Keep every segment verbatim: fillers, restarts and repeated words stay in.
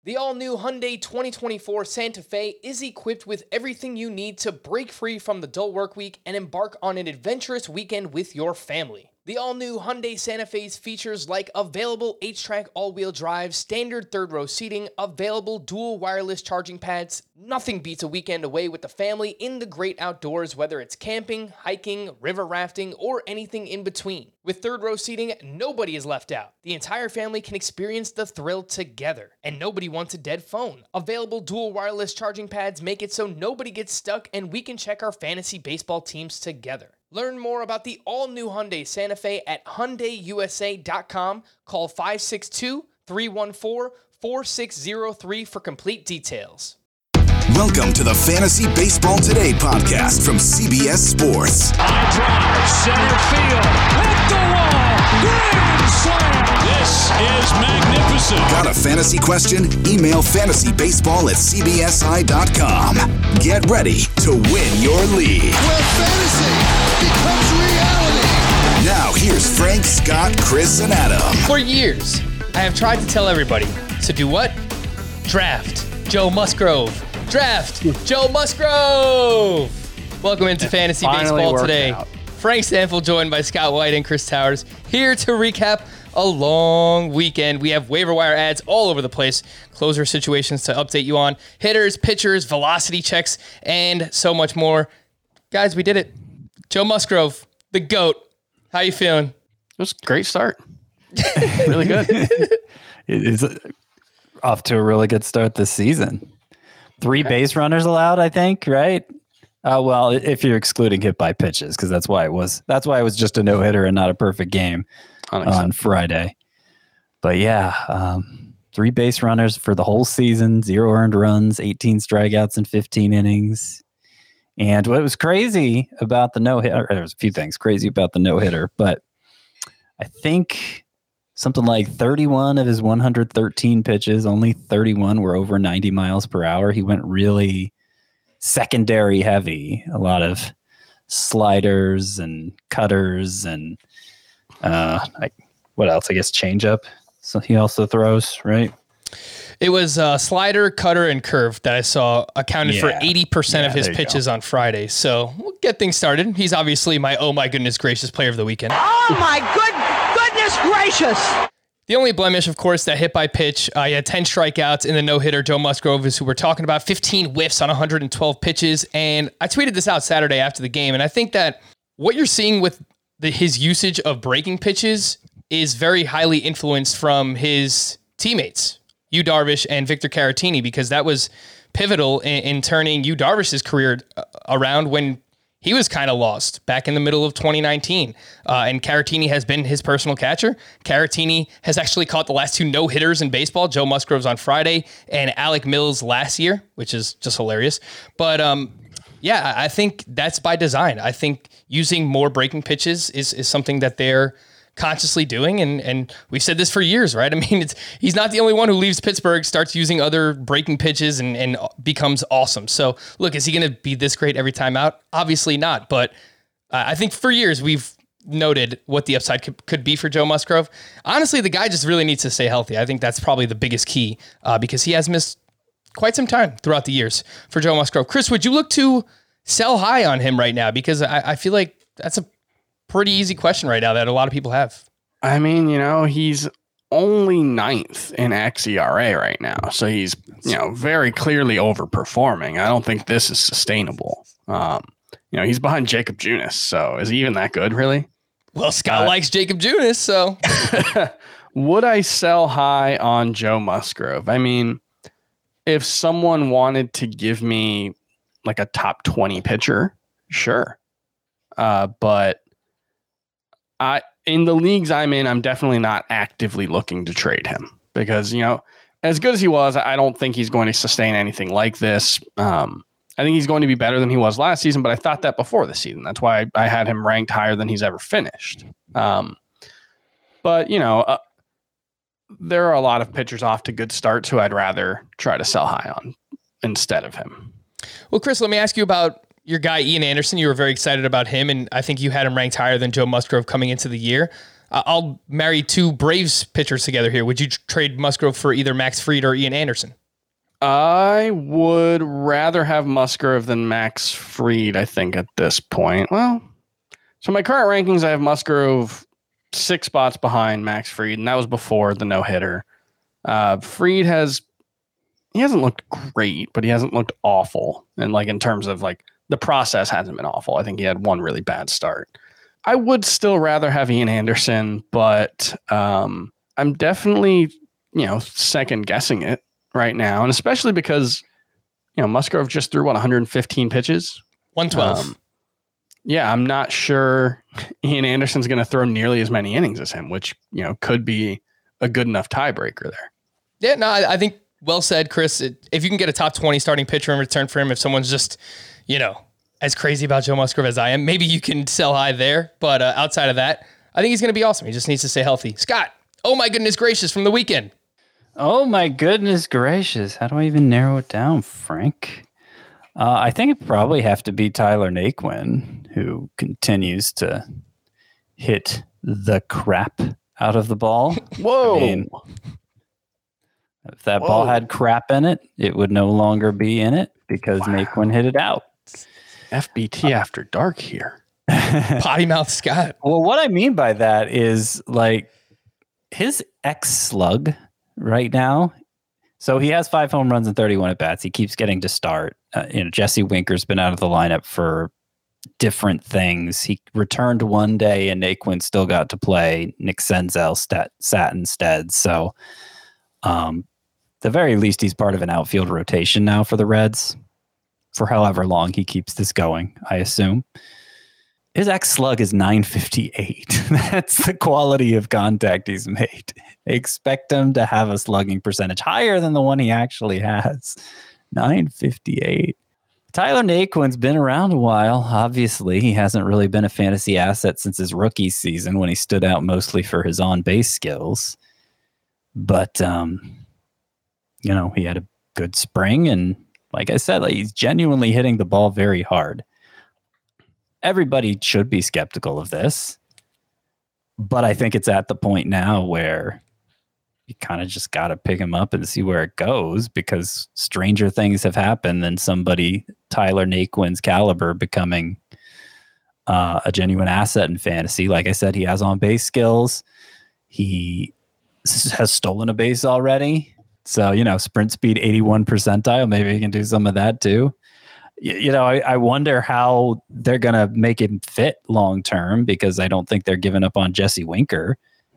The all-new Hyundai twenty twenty-four Santa Fe is equipped with everything you need to break free from the dull work week and embark on an adventurous weekend with your family. The all-new Hyundai Santa Fe's features like available H-Track all-wheel drive, standard third-row seating, available dual wireless charging pads. Nothing beats a weekend away with the family in the great outdoors, whether it's camping, hiking, river rafting, or anything in between. With third-row seating, nobody is left out. The entire family can experience the thrill together, and nobody wants a dead phone. Available dual wireless charging pads make it so nobody gets stuck, and we can check our fantasy baseball teams together. Learn more about the all-new Hyundai Santa Fe at Hyundai U S A dot com. Call five six two, three one four, four six zero three for complete details. Welcome to the Fantasy Baseball Today podcast from C B S Sports. High drive, center field, hit the wall, grand slam. This is magnificent. Got a fantasy question? Email fantasybaseball at c b s i dot com. Get ready to win your league. Where fantasy becomes reality. Now here's Frank, Scott, Chris, and Adam. For years, I have tried to tell everybody to do what? Draft Joe Musgrove. Draft Joe Musgrove. Welcome into Fantasy Baseball Today. Out. Frank Stanfield joined by Scott White and Chris Towers here to recap a long weekend. We have waiver wire ads all over the place, closer situations to update you on, hitters, pitchers, velocity checks, and so much more. Guys, we did it. Joe Musgrove, the GOAT. How you feeling? It was a great start. Really good. It's off to a really good start this season. Three okay. base runners allowed, I think, right? Uh, well, if you're excluding hit by pitches, because that's why it was. That's why it was just a no hitter and not a perfect game on Friday. But yeah, um, three base runners for the whole season, zero earned runs, eighteen strikeouts in fifteen innings. And what was crazy about the no hitter, there was a few things crazy about the no hitter, but I think something like thirty-one of his one hundred thirteen pitches, only thirty-one were over ninety miles per hour. He went really secondary heavy, a lot of sliders and cutters and uh, I, what else? I guess changeup. So he also throws, right? It was uh, slider, cutter, and curve that I saw accounted yeah. for eighty percent yeah, of his pitches go. on Friday. So we'll get things started. He's obviously my oh my goodness gracious player of the weekend. Oh my good goodness gracious. The only blemish, of course, that hit by pitch. Uh, he had ten strikeouts in the no-hitter. Joe Musgrove is who we're talking about. fifteen whiffs on one hundred twelve pitches. And I tweeted this out Saturday after the game. And I think that what you're seeing with the, his usage of breaking pitches is very highly influenced from his teammates, Yu Darvish and Victor Caratini, because that was pivotal in, in turning Yu Darvish's career around when he was kind of lost back in the middle of twenty nineteen. Uh, and Caratini has been his personal catcher. Caratini has actually caught the last two no-hitters in baseball. Joe Musgrove's on Friday and Alec Mills last year, which is just hilarious. But um, yeah, I think that's by design. I think using more breaking pitches is, is something that they're consciously doing, and and we've said this for years, right? I mean, it's he's not the only one who leaves Pittsburgh, starts using other breaking pitches, and, and becomes awesome. So, look, is he going to be this great every time out? Obviously not, but uh, I think for years we've noted what the upside could, could be for Joe Musgrove. Honestly, the guy just really needs to stay healthy. I think that's probably the biggest key uh, because he has missed quite some time throughout the years for Joe Musgrove. Chris, would you look to sell high on him right now? Because I, I feel like that's a pretty easy question right now that a lot of people have. I mean, you know, he's only ninth in X E R A right now. So he's, you know, very clearly overperforming. I don't think this is sustainable. Um, you know, he's behind Jacob Junis. So is he even that good, really? Well, Scott uh, likes Jacob Junis, so. Would I sell high on Joe Musgrove? I mean, if someone wanted to give me like a top twenty pitcher, sure. Uh, but I, in the leagues I'm in, I'm definitely not actively looking to trade him because, you know, as good as he was, I don't think he's going to sustain anything like this. Um, I think he's going to be better than he was last season, but I thought that before the season. That's why I, I had him ranked higher than he's ever finished. Um, but, you know, uh, there are a lot of pitchers off to good starts who I'd rather try to sell high on instead of him. Well, Chris, let me ask you about your guy, Ian Anderson. You were very excited about him, and I think you had him ranked higher than Joe Musgrove coming into the year. Uh, I'll marry two Braves pitchers together here. Would you tr- trade Musgrove for either Max Fried or Ian Anderson? I would rather have Musgrove than Max Fried, I think, at this point. Well, so my current rankings, I have Musgrove six spots behind Max Fried, and that was before the no-hitter. Uh, Fried has, he hasn't looked great, but he hasn't looked awful. And like in terms of like the process hasn't been awful. I think he had one really bad start. I would still rather have Ian Anderson, but um, I'm definitely, you know, second guessing it right now. And especially because, you know, Musgrove just threw what, one hundred fifteen pitches? one twelve. Um, yeah, I'm not sure Ian Anderson's going to throw nearly as many innings as him, which, you know, could be a good enough tiebreaker there. Yeah, no, I, I think well said, Chris. It, if you can get a top twenty starting pitcher in return for him, if someone's just, you know, as crazy about Joe Musgrove as I am, maybe you can sell high there. But uh, outside of that, I think he's going to be awesome. He just needs to stay healthy. Scott, oh my goodness gracious, from the weekend. Oh my goodness gracious. How do I even narrow it down, Frank? Uh, I think it probably have to be Tyler Naquin, who continues to hit the crap out of the ball. Whoa. I mean, if that Whoa. ball had crap in it, it would no longer be in it because wow. Naquin hit it out. F B T uh, after dark here. Potty mouth Scott. Well, what I mean by that is like his X slug right now. So he has five home runs and thirty-one at bats. He keeps getting to start. Uh, you know, Jesse Winker's been out of the lineup for different things. He returned one day and Naquin still got to play. Nick Senzel stat, sat instead. So, um, the very least, he's part of an outfield rotation now for the Reds for however long he keeps this going, I assume. His X slug is nine fifty-eight. That's the quality of contact he's made. Expect him to have a slugging percentage higher than the one he actually has. nine fifty-eight. Tyler Naquin's been around a while. Obviously, he hasn't really been a fantasy asset since his rookie season when he stood out mostly for his on-base skills. But, um, you know, he had a good spring. And like I said, like, he's genuinely hitting the ball very hard. Everybody should be skeptical of this, but I think it's at the point now where you kind of just got to pick him up and see where it goes, because stranger things have happened than somebody Tyler Naquin's caliber becoming uh, a genuine asset in fantasy. Like I said, he has on base skills. He has stolen a base already. So, you know, sprint speed eighty-one percentile. Maybe he can do some of that too. You know, I, I wonder how they're going to make him fit long term, because I don't think they're giving up on Jesse Winker.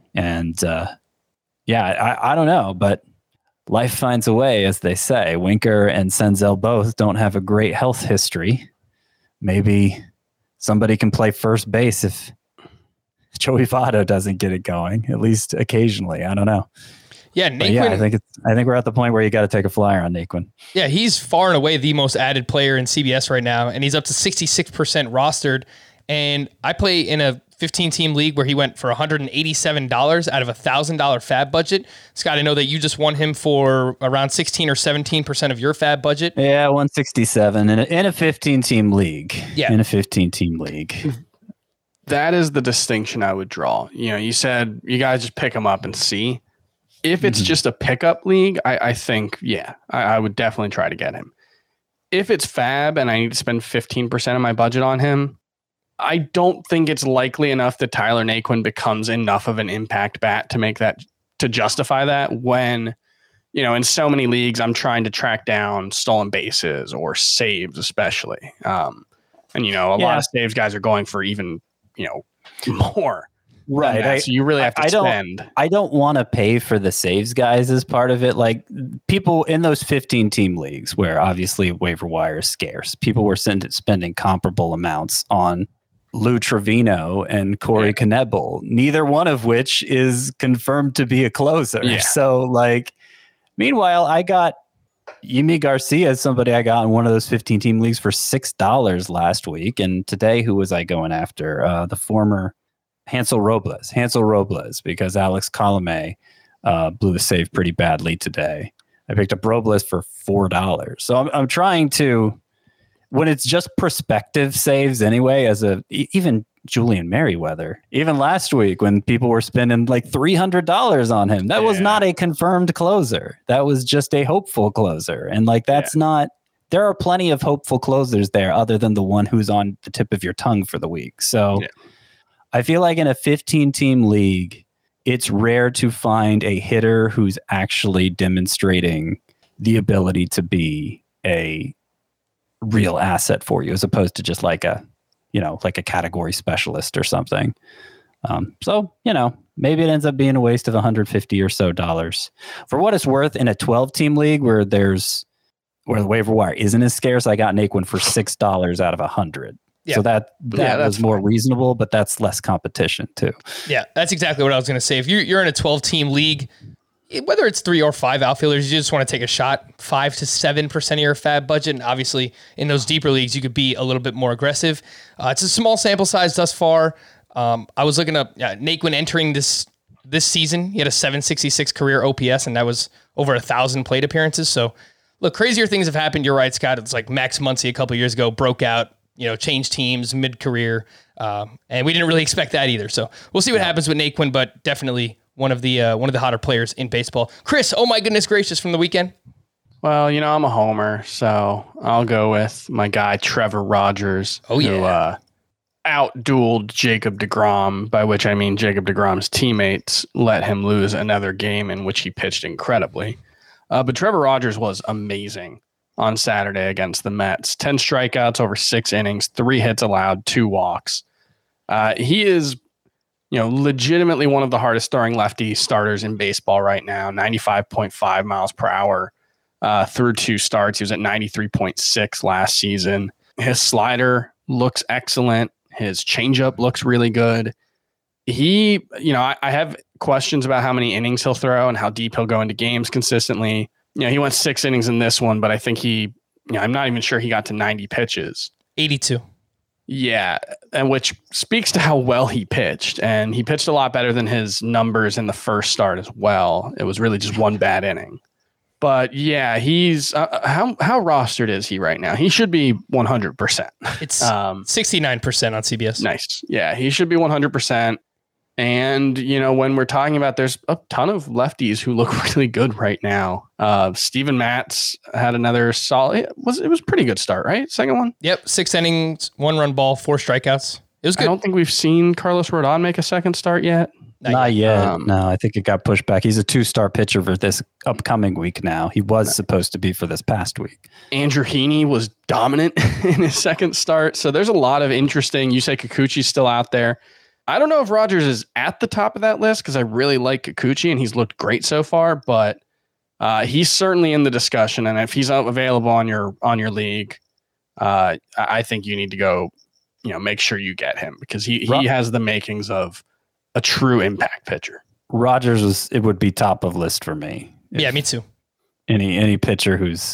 And uh, yeah, I, I don't know, but life finds a way, as they say. Winker and Senzel both don't have a great health history. Maybe somebody can play first base if Joey Votto doesn't get it going, at least occasionally. I don't know. Yeah, Naquin, yeah, I think it's. I think we're at the point where you got to take a flyer on Naquin. Yeah, he's far and away the most added player in C B S right now, and he's up to sixty-six percent rostered. And I play in a fifteen-team league where he went for one hundred eighty-seven dollars out of a one thousand dollars fab budget. Scott, I know that you just won him for around sixteen or seventeen percent of your fab budget. Yeah, one sixty-seven in a, in a fifteen-team league. Yeah, in a fifteen-team league. That is the distinction I would draw. You know, you said you guys just pick him up and see. If it's mm-hmm. just a pickup league, I, I think, yeah, I, I would definitely try to get him. If it's fab and I need to spend fifteen percent of my budget on him, I don't think it's likely enough that Tyler Naquin becomes enough of an impact bat to make that, to justify that, when, you know, in so many leagues, I'm trying to track down stolen bases or saves, especially. Um, and, you know, a yeah. lot of saves guys are going for even, you know, more. Right. I, so you really have to I spend. Don't, I don't want to pay for the saves guys as part of it. Like, people in those fifteen team leagues where obviously waiver wire is scarce, people were send, spending comparable amounts on Lou Trevino and Corey yeah. Knebel, neither one of which is confirmed to be a closer. Yeah. So, like, meanwhile, I got Yimi Garcia, somebody I got in one of those fifteen team leagues for six dollars last week. And today, who was I going after? Uh, the former Hansel Robles, Hansel Robles, because Alex Colomé uh, blew the save pretty badly today. I picked up Robles for four dollars. So I'm, I'm trying to, when it's just prospective saves anyway, as a, even Julian Merriweather. Even last week when people were spending like three hundred dollars on him, that yeah. was not a confirmed closer. That was just a hopeful closer. And like, that's yeah. not, there are plenty of hopeful closers there other than the one who's on the tip of your tongue for the week. So yeah. I feel like in a fifteen team league, it's rare to find a hitter who's actually demonstrating the ability to be a real asset for you as opposed to just like a, you know, like a category specialist or something. Um, so, you know, maybe it ends up being a waste of one hundred fifty or so dollars. For what it's worth, in a twelve team league where there's, where the waiver wire isn't as scarce, I got Naquin for six dollars out of a hundred. Yeah. So that, that yeah, that's was more fine. Reasonable, but that's less competition too. Yeah, that's exactly what I was going to say. If you're, you're in a twelve team league, whether it's three or five outfielders, you just want to take a shot, five to seven percent of your fab budget. And obviously in those deeper leagues, you could be a little bit more aggressive. Uh, it's a small sample size thus far. Um, I was looking up uh, Naquin entering this, this season. He had a seven sixty-six career O P S, and that was over a thousand plate appearances. So look, crazier things have happened. You're right, Scott. It's like Max Muncy a couple years ago broke out, you know, changed teams mid-career. Um, and we didn't really expect that either. So we'll see what yeah. happens with Naquin, but definitely one of the uh, one of the hotter players in baseball. Chris, oh my goodness gracious, from the weekend. Well, you know, I'm a homer, so I'll go with my guy Trevor Rogers. Oh, yeah. Who uh, out-dueled Jacob deGrom, by which I mean Jacob deGrom's teammates let him lose another game in which he pitched incredibly. Uh, but Trevor Rogers was amazing on Saturday against the Mets. ten strikeouts over six innings, three hits allowed, two walks. Uh, he is... you know, legitimately one of the hardest throwing lefty starters in baseball right now, ninety-five point five miles per hour uh, through two starts. He was at ninety-three point six last season. His slider looks excellent. His changeup looks really good. He, you know, I, I have questions about how many innings he'll throw and how deep he'll go into games consistently. You know, he went six innings in this one, but I think he, you know, I'm not even sure he got to ninety pitches. eighty-two. Yeah, and which speaks to how well he pitched. And he pitched a lot better than his numbers in the first start as well. It was really just one bad inning. But yeah, he's uh, how how rostered is he right now? He should be one hundred percent. It's um, sixty-nine percent on C B S. Nice. Yeah, he should be one hundred percent. And, you know, when we're talking about, there's a ton of lefties who look really good right now. Uh, Steven Matz had another solid, it was, it was a pretty good start, right? Second one? Yep. Six innings, one run ball, four strikeouts. It was good. I don't think we've seen Carlos Rodon make a second start yet. Not, Not yet. yet. Um, no, I think it got pushed back. He's a two-star pitcher for this upcoming week now. He was right. supposed to be for this past week. Andrew Heaney was dominant in his second start. So there's a lot of interesting, Yusei Kikuchi's still out there. I don't know if Rogers is at the top of that list because I really like Kikuchi and he's looked great so far, but uh, he's certainly in the discussion. And if he's available on your on your league, uh, I think you need to go, you know, make sure you get him because he he has the makings of a true impact pitcher. Rogers was it would be top of list for me. Yeah, me too. Any any pitcher who's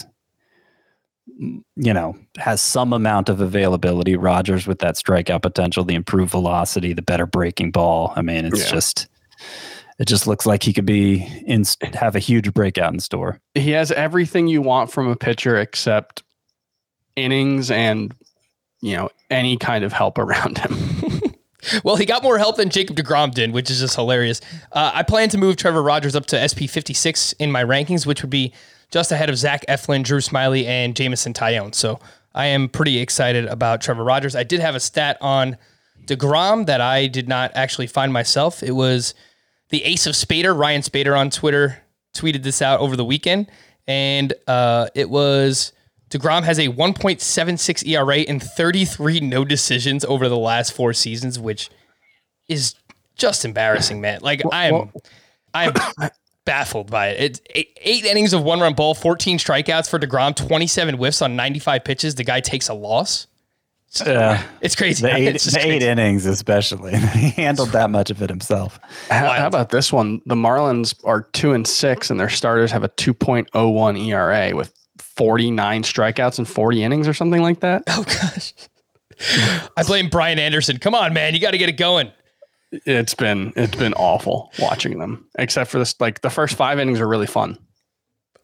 you know, has some amount of availability. Rogers with that strikeout potential, the improved velocity, the better breaking ball. I mean, it's yeah. just, it just looks like he could be in, have a huge breakout in store. He has everything you want from a pitcher except innings and, you know, any kind of help around him. Well, he got more help than Jacob deGrom did, which is just hilarious. Uh, I plan to move Trevor Rogers up to S P fifty-six in my rankings, which would be just ahead of Zach Eflin, Drew Smyly, and Jameson Taillon. So I am pretty excited about Trevor Rogers. I did have a stat on deGrom that I did not actually find myself. It was the ace of Spader, Ryan Spader on Twitter, tweeted this out over the weekend. And uh, it was deGrom has a one point seven six E R A and thirty-three no decisions over the last four seasons, which is just embarrassing, man. Like I am, I am baffled by it. It's eight, eight innings of one run ball, fourteen strikeouts for deGrom, twenty-seven whiffs on ninety-five pitches. The guy takes a loss. Yeah, it's crazy. The eight, it's the eight innings, especially, he handled that much of it himself. How, how about this one? The Marlins are two and six, and their starters have a two point oh one E R A with forty-nine strikeouts and forty innings or something like that. Oh gosh, I blame Brian Anderson. Come on, man, you got to get it going. It's been it's been awful watching them, except for this. Like the first five innings are really fun.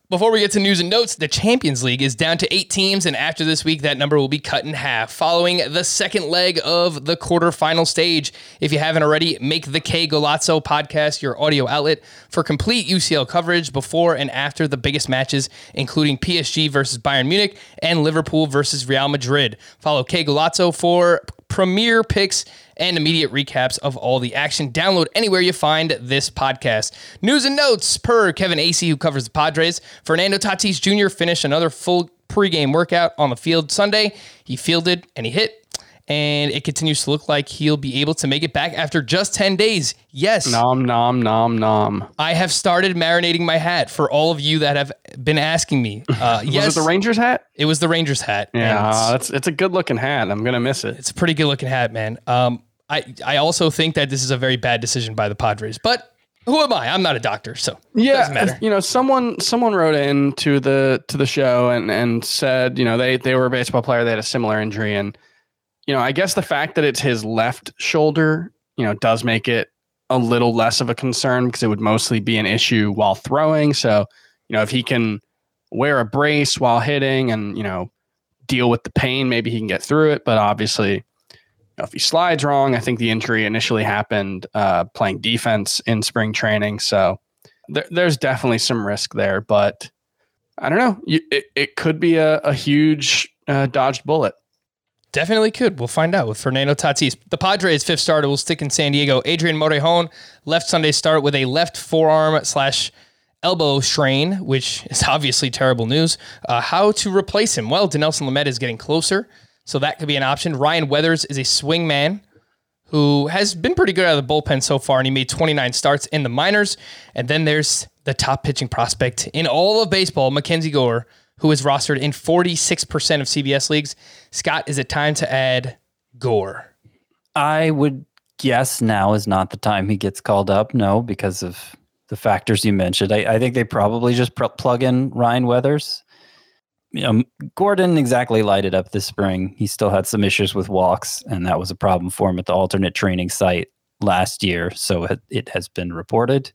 Before we get to news and notes, the Champions League is down to eight teams, and after this week, that number will be cut in half, following the second leg of the quarterfinal stage. If you haven't already, make the K Golazzo podcast your audio outlet for complete U C L coverage before and after the biggest matches, including P S G versus Bayern Munich and Liverpool versus Real Madrid. Follow K Golazzo for premier picks and immediate recaps of all the action. Download anywhere you find this podcast. News and notes per Kevin Acey, who covers the Padres. Fernando Tatis Junior finished another full pregame workout on the field Sunday. He fielded and he hit, and it continues to look like he'll be able to make it back after just ten days. Yes. Nom, nom, nom, nom. I have started marinating my hat for all of you that have been asking me. Uh, yes, Was it the Rangers hat? It was the Rangers hat. Yeah, and that's it's a good looking hat. I'm gonna miss it. It's a pretty good looking hat, man. Um, I I also think that this is a very bad decision by the Padres, but who am I? I'm not a doctor, so yeah, it doesn't matter. You know, someone someone wrote in to the to the show and and said, you know, they they were a baseball player, they had a similar injury, and you know, I guess the fact that it's his left shoulder, you know, does make it a little less of a concern because it would mostly be an issue while throwing. So, you know, if he can wear a brace while hitting and, you know, deal with the pain, maybe he can get through it. But obviously, you know, if he slides wrong, I think the injury initially happened uh, playing defense in spring training. So there, there's definitely some risk there. But I don't know. You, it, it could be a, a huge uh, dodged bullet. Definitely could. We'll find out with Fernando Tatis. The Padres' fifth starter will stick in San Diego. Adrian Morejon left Sunday's start with a left forearm slash elbow strain, which is obviously terrible news. Uh, how to replace him? Well, Dinelson Lamet is getting closer, so that could be an option. Ryan Weathers is a swing man who has been pretty good out of the bullpen so far, and he made twenty-nine starts in the minors. And then there's the top pitching prospect in all of baseball, Mackenzie Gore, who is rostered in forty-six percent of C B S leagues. Scott, is it time to add Gore? I would guess now is not the time he gets called up. No, because of the factors you mentioned. I, I think they probably just pr- plug in Ryan Weathers. You know, Gore didn't exactly light it up this spring. He still had some issues with walks, and that was a problem for him at the alternate training site last year. So it, it has been reported.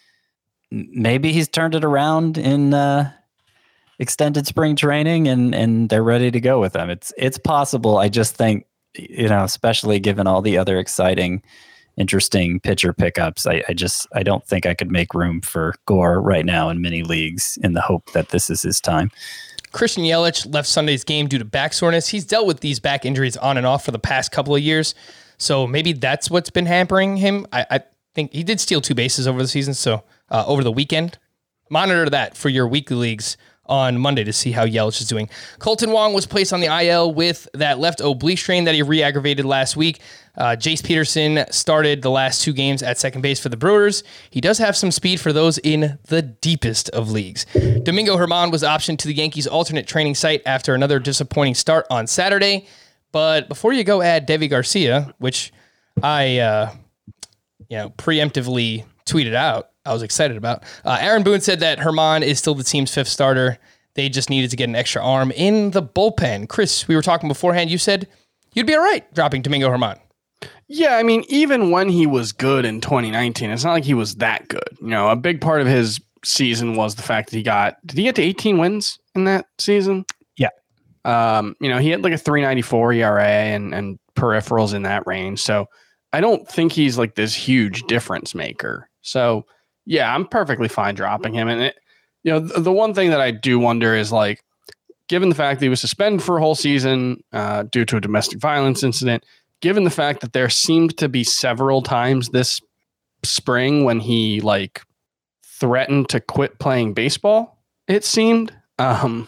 Maybe he's turned it around in uh, extended spring training, and and they're ready to go with him. It's it's possible. I just think, you know, especially given all the other exciting, interesting pitcher pickups, I, I just I don't think I could make room for Gore right now in many leagues in the hope that this is his time. Christian Yelich left Sunday's game due to back soreness. He's dealt with these back injuries on and off for the past couple of years, so maybe that's what's been hampering him. I, I think he did steal two bases over the season, so uh, over the weekend. Monitor that for your weekly leagues on Monday to see how Yelich is doing. Colton Wong was placed on the I L with that left oblique strain that he re-aggravated last week. Uh, Jace Peterson started the last two games at second base for the Brewers. He does have some speed for those in the deepest of leagues. Domingo Germán was optioned to the Yankees' alternate training site after another disappointing start on Saturday. But before you go add Deivi Garcia, which I uh, you know preemptively tweeted out, I was excited about. Uh, Aaron Boone said that Germán is still the team's fifth starter. They just needed to get an extra arm in the bullpen. Chris, we were talking beforehand. You said you'd be all right dropping Domingo Germán. Yeah, I mean, even when he was good in twenty nineteen, it's not like he was that good. You know, a big part of his season was the fact that he got, did he get to eighteen wins in that season? Yeah. Um, you know, he had like a three ninety-four E R A and, and peripherals in that range. So I don't think he's like this huge difference maker. So yeah, I'm perfectly fine dropping him. And it, you know, the, the one thing that I do wonder is, like, given the fact that he was suspended for a whole season uh, due to a domestic violence incident, given the fact that there seemed to be several times this spring when he like threatened to quit playing baseball, it seemed, um,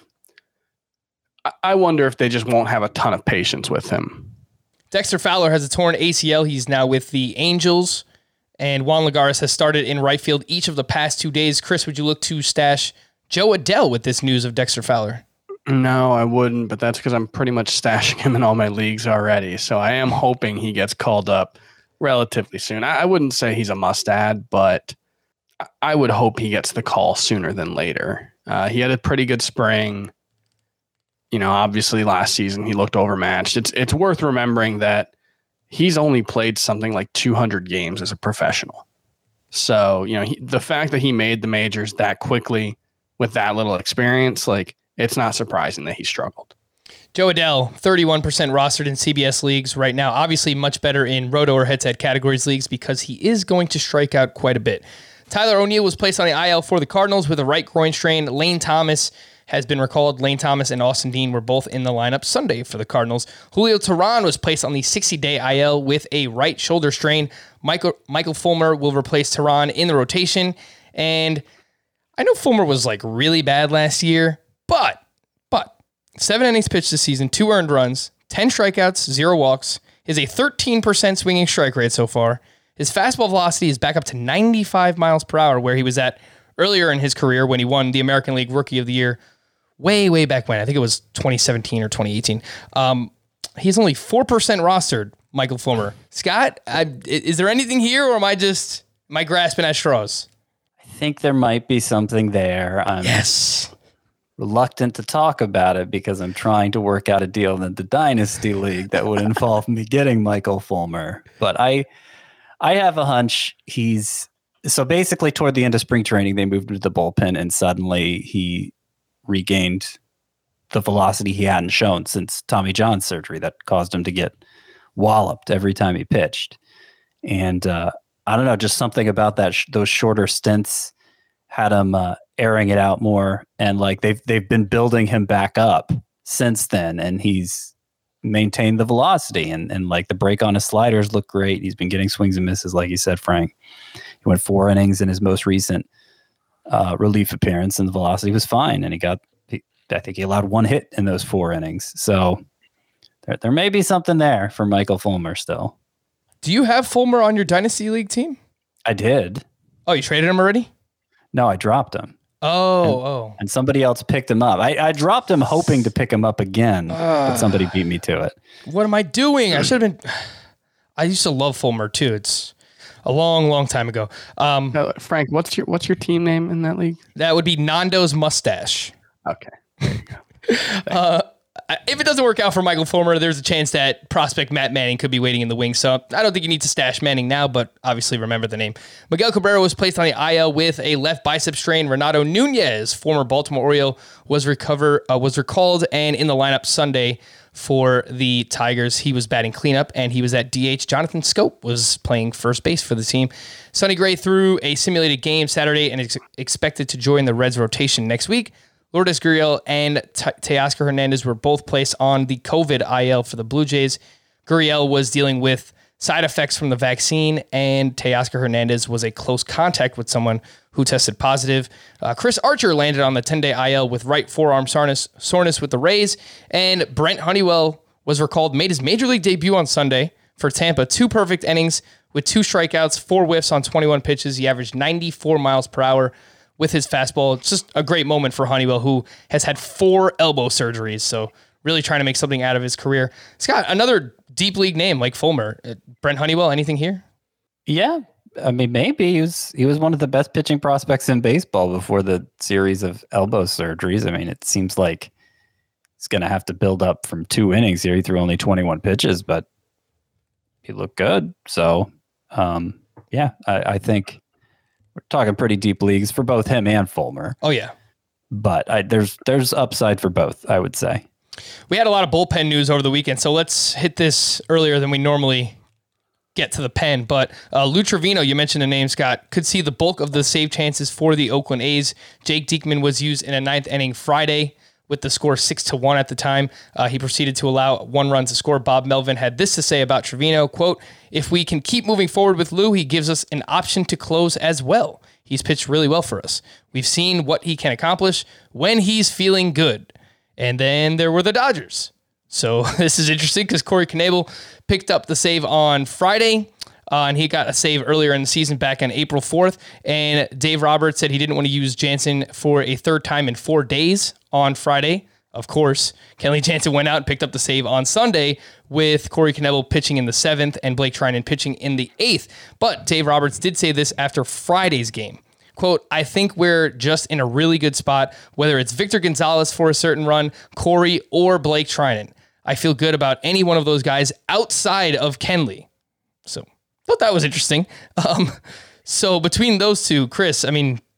I, I wonder if they just won't have a ton of patience with him. Dexter Fowler has a torn A C L. He's now with the Angels. And Juan Lagares has started in right field each of the past two days. Chris, would you look to stash Joe Adell with this news of Dexter Fowler? No, I wouldn't, but that's because I'm pretty much stashing him in all my leagues already. So I am hoping he gets called up relatively soon. I, I wouldn't say he's a must-add, but I would hope he gets the call sooner than later. Uh, he had a pretty good spring. You know, obviously last season he looked overmatched. It's it's worth remembering that he's only played something like two hundred games as a professional. So, you know, he, the fact that he made the majors that quickly with that little experience, like it's not surprising that he struggled. Joe Adell, thirty-one percent rostered in C B S leagues right now. Obviously much better in roto or head-to-head categories leagues because he is going to strike out quite a bit. Tyler O'Neill was placed on the I L for the Cardinals with a right groin strain. Lane Thomas has been recalled. Lane Thomas and Austin Dean were both in the lineup Sunday for the Cardinals. Julio Teheran was placed on the sixty-day I L with a right shoulder strain. Michael Michael Fulmer will replace Teheran in the rotation. And I know Fulmer was like really bad last year, but, but, seven innings pitched this season, two earned runs, ten strikeouts, zero walks. He has a thirteen percent swinging strike rate so far. His fastball velocity is back up to ninety-five miles per hour, where he was at earlier in his career when he won the American League Rookie of the Year way, way back when. I think it was twenty seventeen or twenty eighteen. Um, he's only four percent rostered, Michael Fulmer. Scott, I, is there anything here, or am I just, am I grasping at straws? I think there might be something there. I'm yes. reluctant to talk about it because I'm trying to work out a deal in the Dynasty League that would involve me getting Michael Fulmer. But I I have a hunch he's... So basically toward the end of spring training, they moved him to the bullpen, and suddenly he regained the velocity he hadn't shown since Tommy John surgery that caused him to get walloped every time he pitched. And uh, I don't know, just something about that sh- those shorter stints had him uh, airing it out more, and like they've they've been building him back up since then, and he's maintained the velocity, and and like the break on his sliders look great. He's been getting swings and misses, like you said, Frank. He went four innings in his most recent uh, relief appearance, and the velocity was fine, and he got he, I think he allowed one hit in those four innings. So there there may be something there for Michael Fulmer still. Do you have Fulmer on your Dynasty League team? I did. Oh, you traded him already? No, I dropped him. Oh, and, oh. And somebody else picked him up. I, I dropped him hoping to pick him up again, uh, but somebody beat me to it. What am I doing? I should have been... I used to love Fulmer, too. It's a long, long time ago. Um, no, Frank, what's your what's your team name in that league? That would be Nando's Mustache. Okay. There you go. uh, if it doesn't work out for Michael Fulmer, there's a chance that prospect Matt Manning could be waiting in the wings. So I don't think you need to stash Manning now, but obviously remember the name. Miguel Cabrera was placed on the I L with a left bicep strain. Renato Nunez, former Baltimore Oriole, was recover uh, was recalled and in the lineup Sunday for the Tigers. He was batting cleanup, and he was at D H. Jonathan Scope was playing first base for the team. Sonny Gray threw a simulated game Saturday and is expected to join the Reds rotation next week. Lourdes Gurriel and T- Teoscar Hernandez were both placed on the COVID I L for the Blue Jays. Gurriel was dealing with side effects from the vaccine, and Teoscar Hernandez was a close contact with someone who tested positive. Uh, Chris Archer landed on the ten-day I L with right forearm soreness, soreness with the Rays, and Brent Honeywell was recalled, made his major league debut on Sunday for Tampa. Two perfect innings with two strikeouts, four whiffs on twenty-one pitches. He averaged ninety-four miles per hour with his fastball. It's just a great moment for Honeywell, who has had four elbow surgeries, so really trying to make something out of his career. Scott, another deep league name like Fulmer. Uh, Brent Honeywell, anything here? Yeah, I mean, maybe he was he was one of the best pitching prospects in baseball before the series of elbow surgeries. I mean, it seems like he's going to have to build up from two innings here. He threw only twenty-one pitches, but he looked good. So, um, yeah, I, I think we're talking pretty deep leagues for both him and Fulmer. Oh, yeah. But I, there's there's upside for both, I would say. We had a lot of bullpen news over the weekend, so let's hit this earlier than we normally get to the pen. But uh, Lou Trevino, you mentioned the name, Scott, could see the bulk of the save chances for the Oakland A's. Jake Diekman was used in a ninth inning Friday with the score six to one at the time. Uh, he proceeded to allow one run to score. Bob Melvin had this to say about Trevino, quote, "If we can keep moving forward with Lou, he gives us an option to close as well. He's pitched really well for us. We've seen what he can accomplish when he's feeling good." And then there were the Dodgers. So this is interesting because Corey Knebel picked up the save on Friday, uh, and he got a save earlier in the season back on April fourth. And Dave Roberts said he didn't want to use Jansen for a third time in four days on Friday. Of course, Kenley Jansen went out and picked up the save on Sunday with Corey Knebel pitching in the seventh and Blake Trinan pitching in the eighth. But Dave Roberts did say this after Friday's game. Quote, "I think we're just in a really good spot, whether it's Victor Gonzalez for a certain run, Corey, or Blake Trinan. I feel good about any one of those guys outside of Kenley." So thought that was interesting. Um, so between those two, Chris, I mean,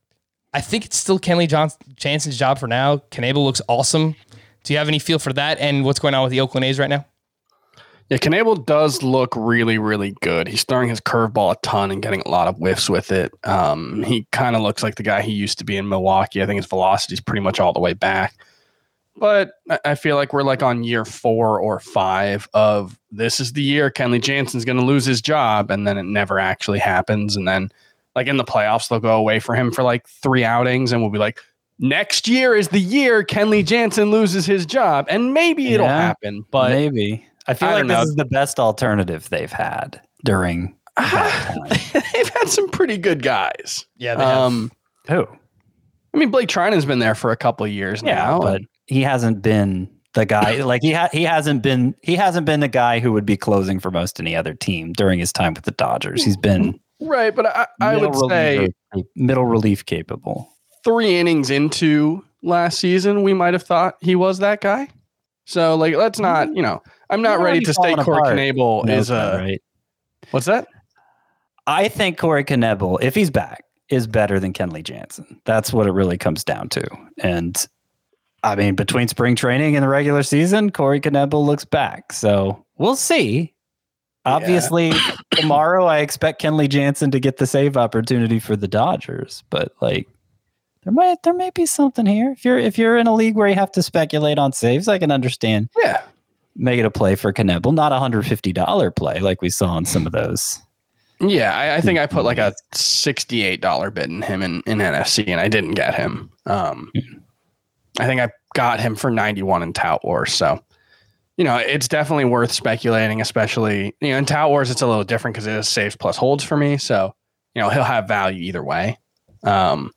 I think it's still Kenley Johnson, Jansen's job for now. Knebel looks awesome. Do you have any feel for that and what's going on with the Oakland A's right now? Yeah, Knebel does look really, really good. He's throwing his curveball a ton and getting a lot of whiffs with it. Um, he kind of looks like the guy he used to be in Milwaukee. I think his velocity is pretty much all the way back. But I feel like we're like on year four or five of this is the year Kenley Jansen's going to lose his job, and then it never actually happens. And then like in the playoffs, they'll go away for him for like three outings, and we'll be like, next year is the year Kenley Jansen loses his job. And maybe it'll Yeah, happen, but maybe. I feel I like don't this know. is the best alternative they've had during that time. they've had some pretty good guys. Yeah, they have. Um, Who? I mean, Blake Trinan's been there for a couple of years Yeah, now. but and- he hasn't been the guy. Like he ha- he hasn't been he hasn't been the guy who would be closing for most any other team during his time with the Dodgers. He's been right, but I, I would middle say reliever- middle relief capable. three innings into last season, we might have thought he was that guy. So, like, let's not, you know, I'm not He's ready already to say fallen Corey apart. Knebel Knows is that, a right. what's that? I think Corey Knebel, if he's back, is better than Kenley Jansen. That's what it really comes down to. And I mean, between spring training and the regular season, Corey Knebel looks back. So we'll see. Obviously, tomorrow I expect Kenley Jansen to get the save opportunity for the Dodgers, but like there might there may be something here. If you're if you're in a league where you have to speculate on saves, I can understand. Yeah. Make it a play for Knebel, not a one hundred fifty dollars play like we saw on some of those. Yeah, I, I think I put like a sixty-eight dollars bid in him in, in N F C, and I didn't get him. Um, I think I got him for ninety-one in Tout Wars. So, you know, it's definitely worth speculating, especially, you know, in Tout Wars, it's a little different because it is saves plus holds for me. So, you know, he'll have value either way. Um,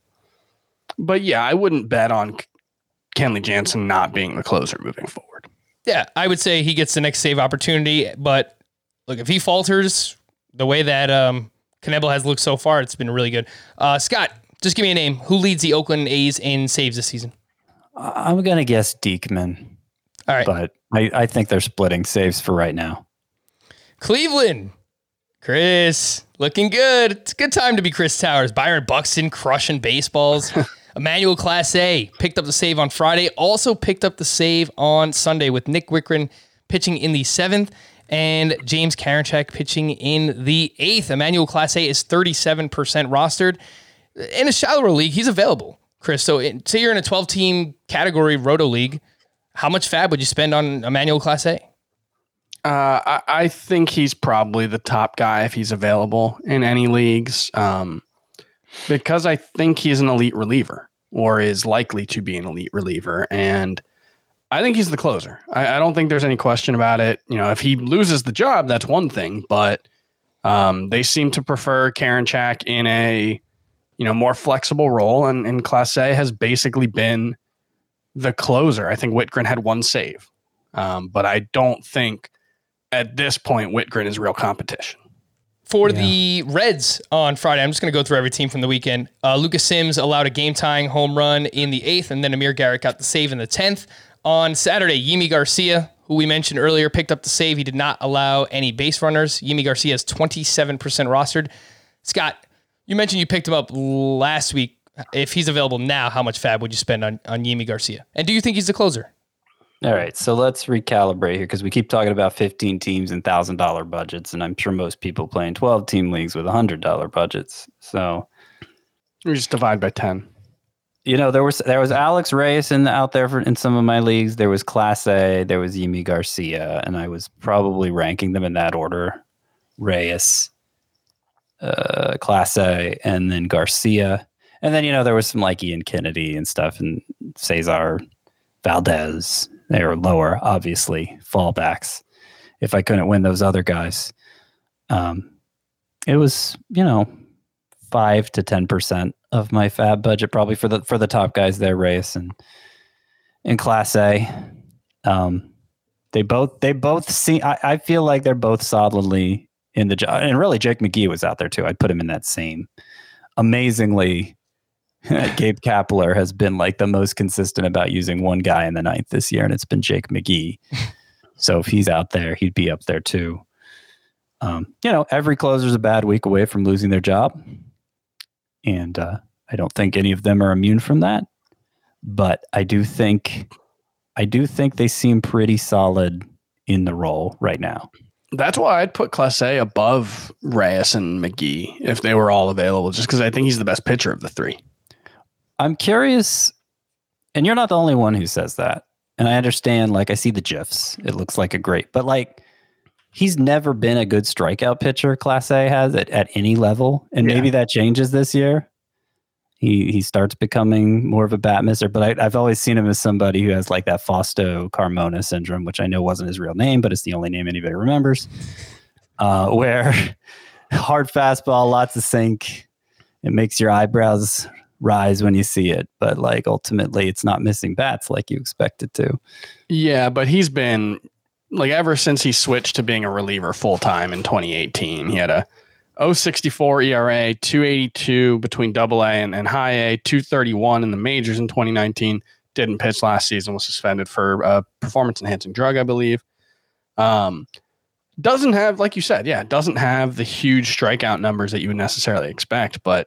but yeah, I wouldn't bet on Kenley Jansen not being the closer moving forward. Yeah, I would say he gets the next save opportunity. But look, if he falters the way that um, Knebel has looked so far, it's been really good. Uh, Scott, just give me a name. Who leads the Oakland A's in saves this season? I'm going to guess Diekman, All right. but I, I think they're splitting saves for right now. Cleveland. Chris, looking good. It's a good time to be Chris Towers. Byron Buxton crushing baseballs. Emmanuel Clase picked up the save on Friday. Also picked up the save on Sunday with Nick Wickren pitching in the seventh and James Karinchak pitching in the eighth. Emmanuel Clase is thirty-seven percent rostered. In a shallower league, he's available, Chris. So in, say you're in a twelve-team category roto league, how much fab would you spend on Emmanuel Clase? Uh, I, I think he's probably the top guy if he's available in any leagues, um, because I think he's an elite reliever or is likely to be an elite reliever. And I think he's the closer. I, I don't think there's any question about it. You know, if he loses the job, that's one thing, but um, they seem to prefer Karinchak in a, you know, more flexible role. And, and Clase has basically been the closer. I think Whitgren had one save, um, but I don't think at this point Whitgren is real competition. For yeah. the Reds on Friday, I'm just going to go through every team from the weekend. Uh, Lucas Sims allowed a game-tying home run in the eighth, and then Amir Garrett got the save in the tenth. On Saturday, Yimi Garcia, who we mentioned earlier, picked up the save. He did not allow any base runners. Yimi Garcia is twenty-seven percent rostered. Scott, you mentioned you picked him up last week. If he's available now, how much fab would you spend on, on Yimi Garcia? And do you think he's the closer? All right, so let's recalibrate here because we keep talking about fifteen teams and one thousand dollars budgets, and I'm sure most people play in twelve-team leagues with one hundred dollars budgets. So we just divide by ten. You know, there was there was Alex Reyes in out there for, in some of my leagues. There was Clase, there was Yimi Garcia, and I was probably ranking them in that order: Reyes, uh, Clase, and then Garcia. And then, you know, there was some like Ian Kennedy and stuff, and Cesar Valdez. They were lower, obviously, fallbacks. If I couldn't win those other guys, um, it was, you know, five to ten percent of my fab budget, probably for the for the top guys there, Reyes and in Class A. Um, they both they both see. I, I feel like they're both solidly in the job, and really, Jake McGee was out there too. I'd put him in that same. Amazingly, Gabe Kapler has been like the most consistent about using one guy in the ninth this year, and it's been Jake McGee. So if he's out there, he'd be up there too. Um, you know, every closer's a bad week away from losing their job. And uh, I don't think any of them are immune from that, but I do think, I do think they seem pretty solid in the role right now. That's why I'd put Clase above Reyes and McGee if they were all available, just because I think he's the best pitcher of the three. I'm curious, and you're not the only one who says that. And I understand, like, I see the GIFs. It looks like a great, but like, he's never been a good strikeout pitcher, Clase has at, at any level. And Yeah. maybe that changes this year. He he starts becoming more of a bat misser, but I, I've always seen him as somebody who has like that Fausto Carmona syndrome, which I know wasn't his real name, but it's the only name anybody remembers. Uh, where hard fastball, lots of sink, it makes your eyebrows rise when you see it, but like ultimately, it's not missing bats like you expect it to. Yeah, but he's been like ever since he switched to being a reliever full time in twenty eighteen. He had a oh sixty-four E R A, two eighty-two between double A and, and high A, two thirty-one in the majors in twenty nineteen. Didn't pitch last season, was suspended for a performance enhancing drug, I believe. Um, doesn't have, like you said, yeah, doesn't have the huge strikeout numbers that you would necessarily expect, but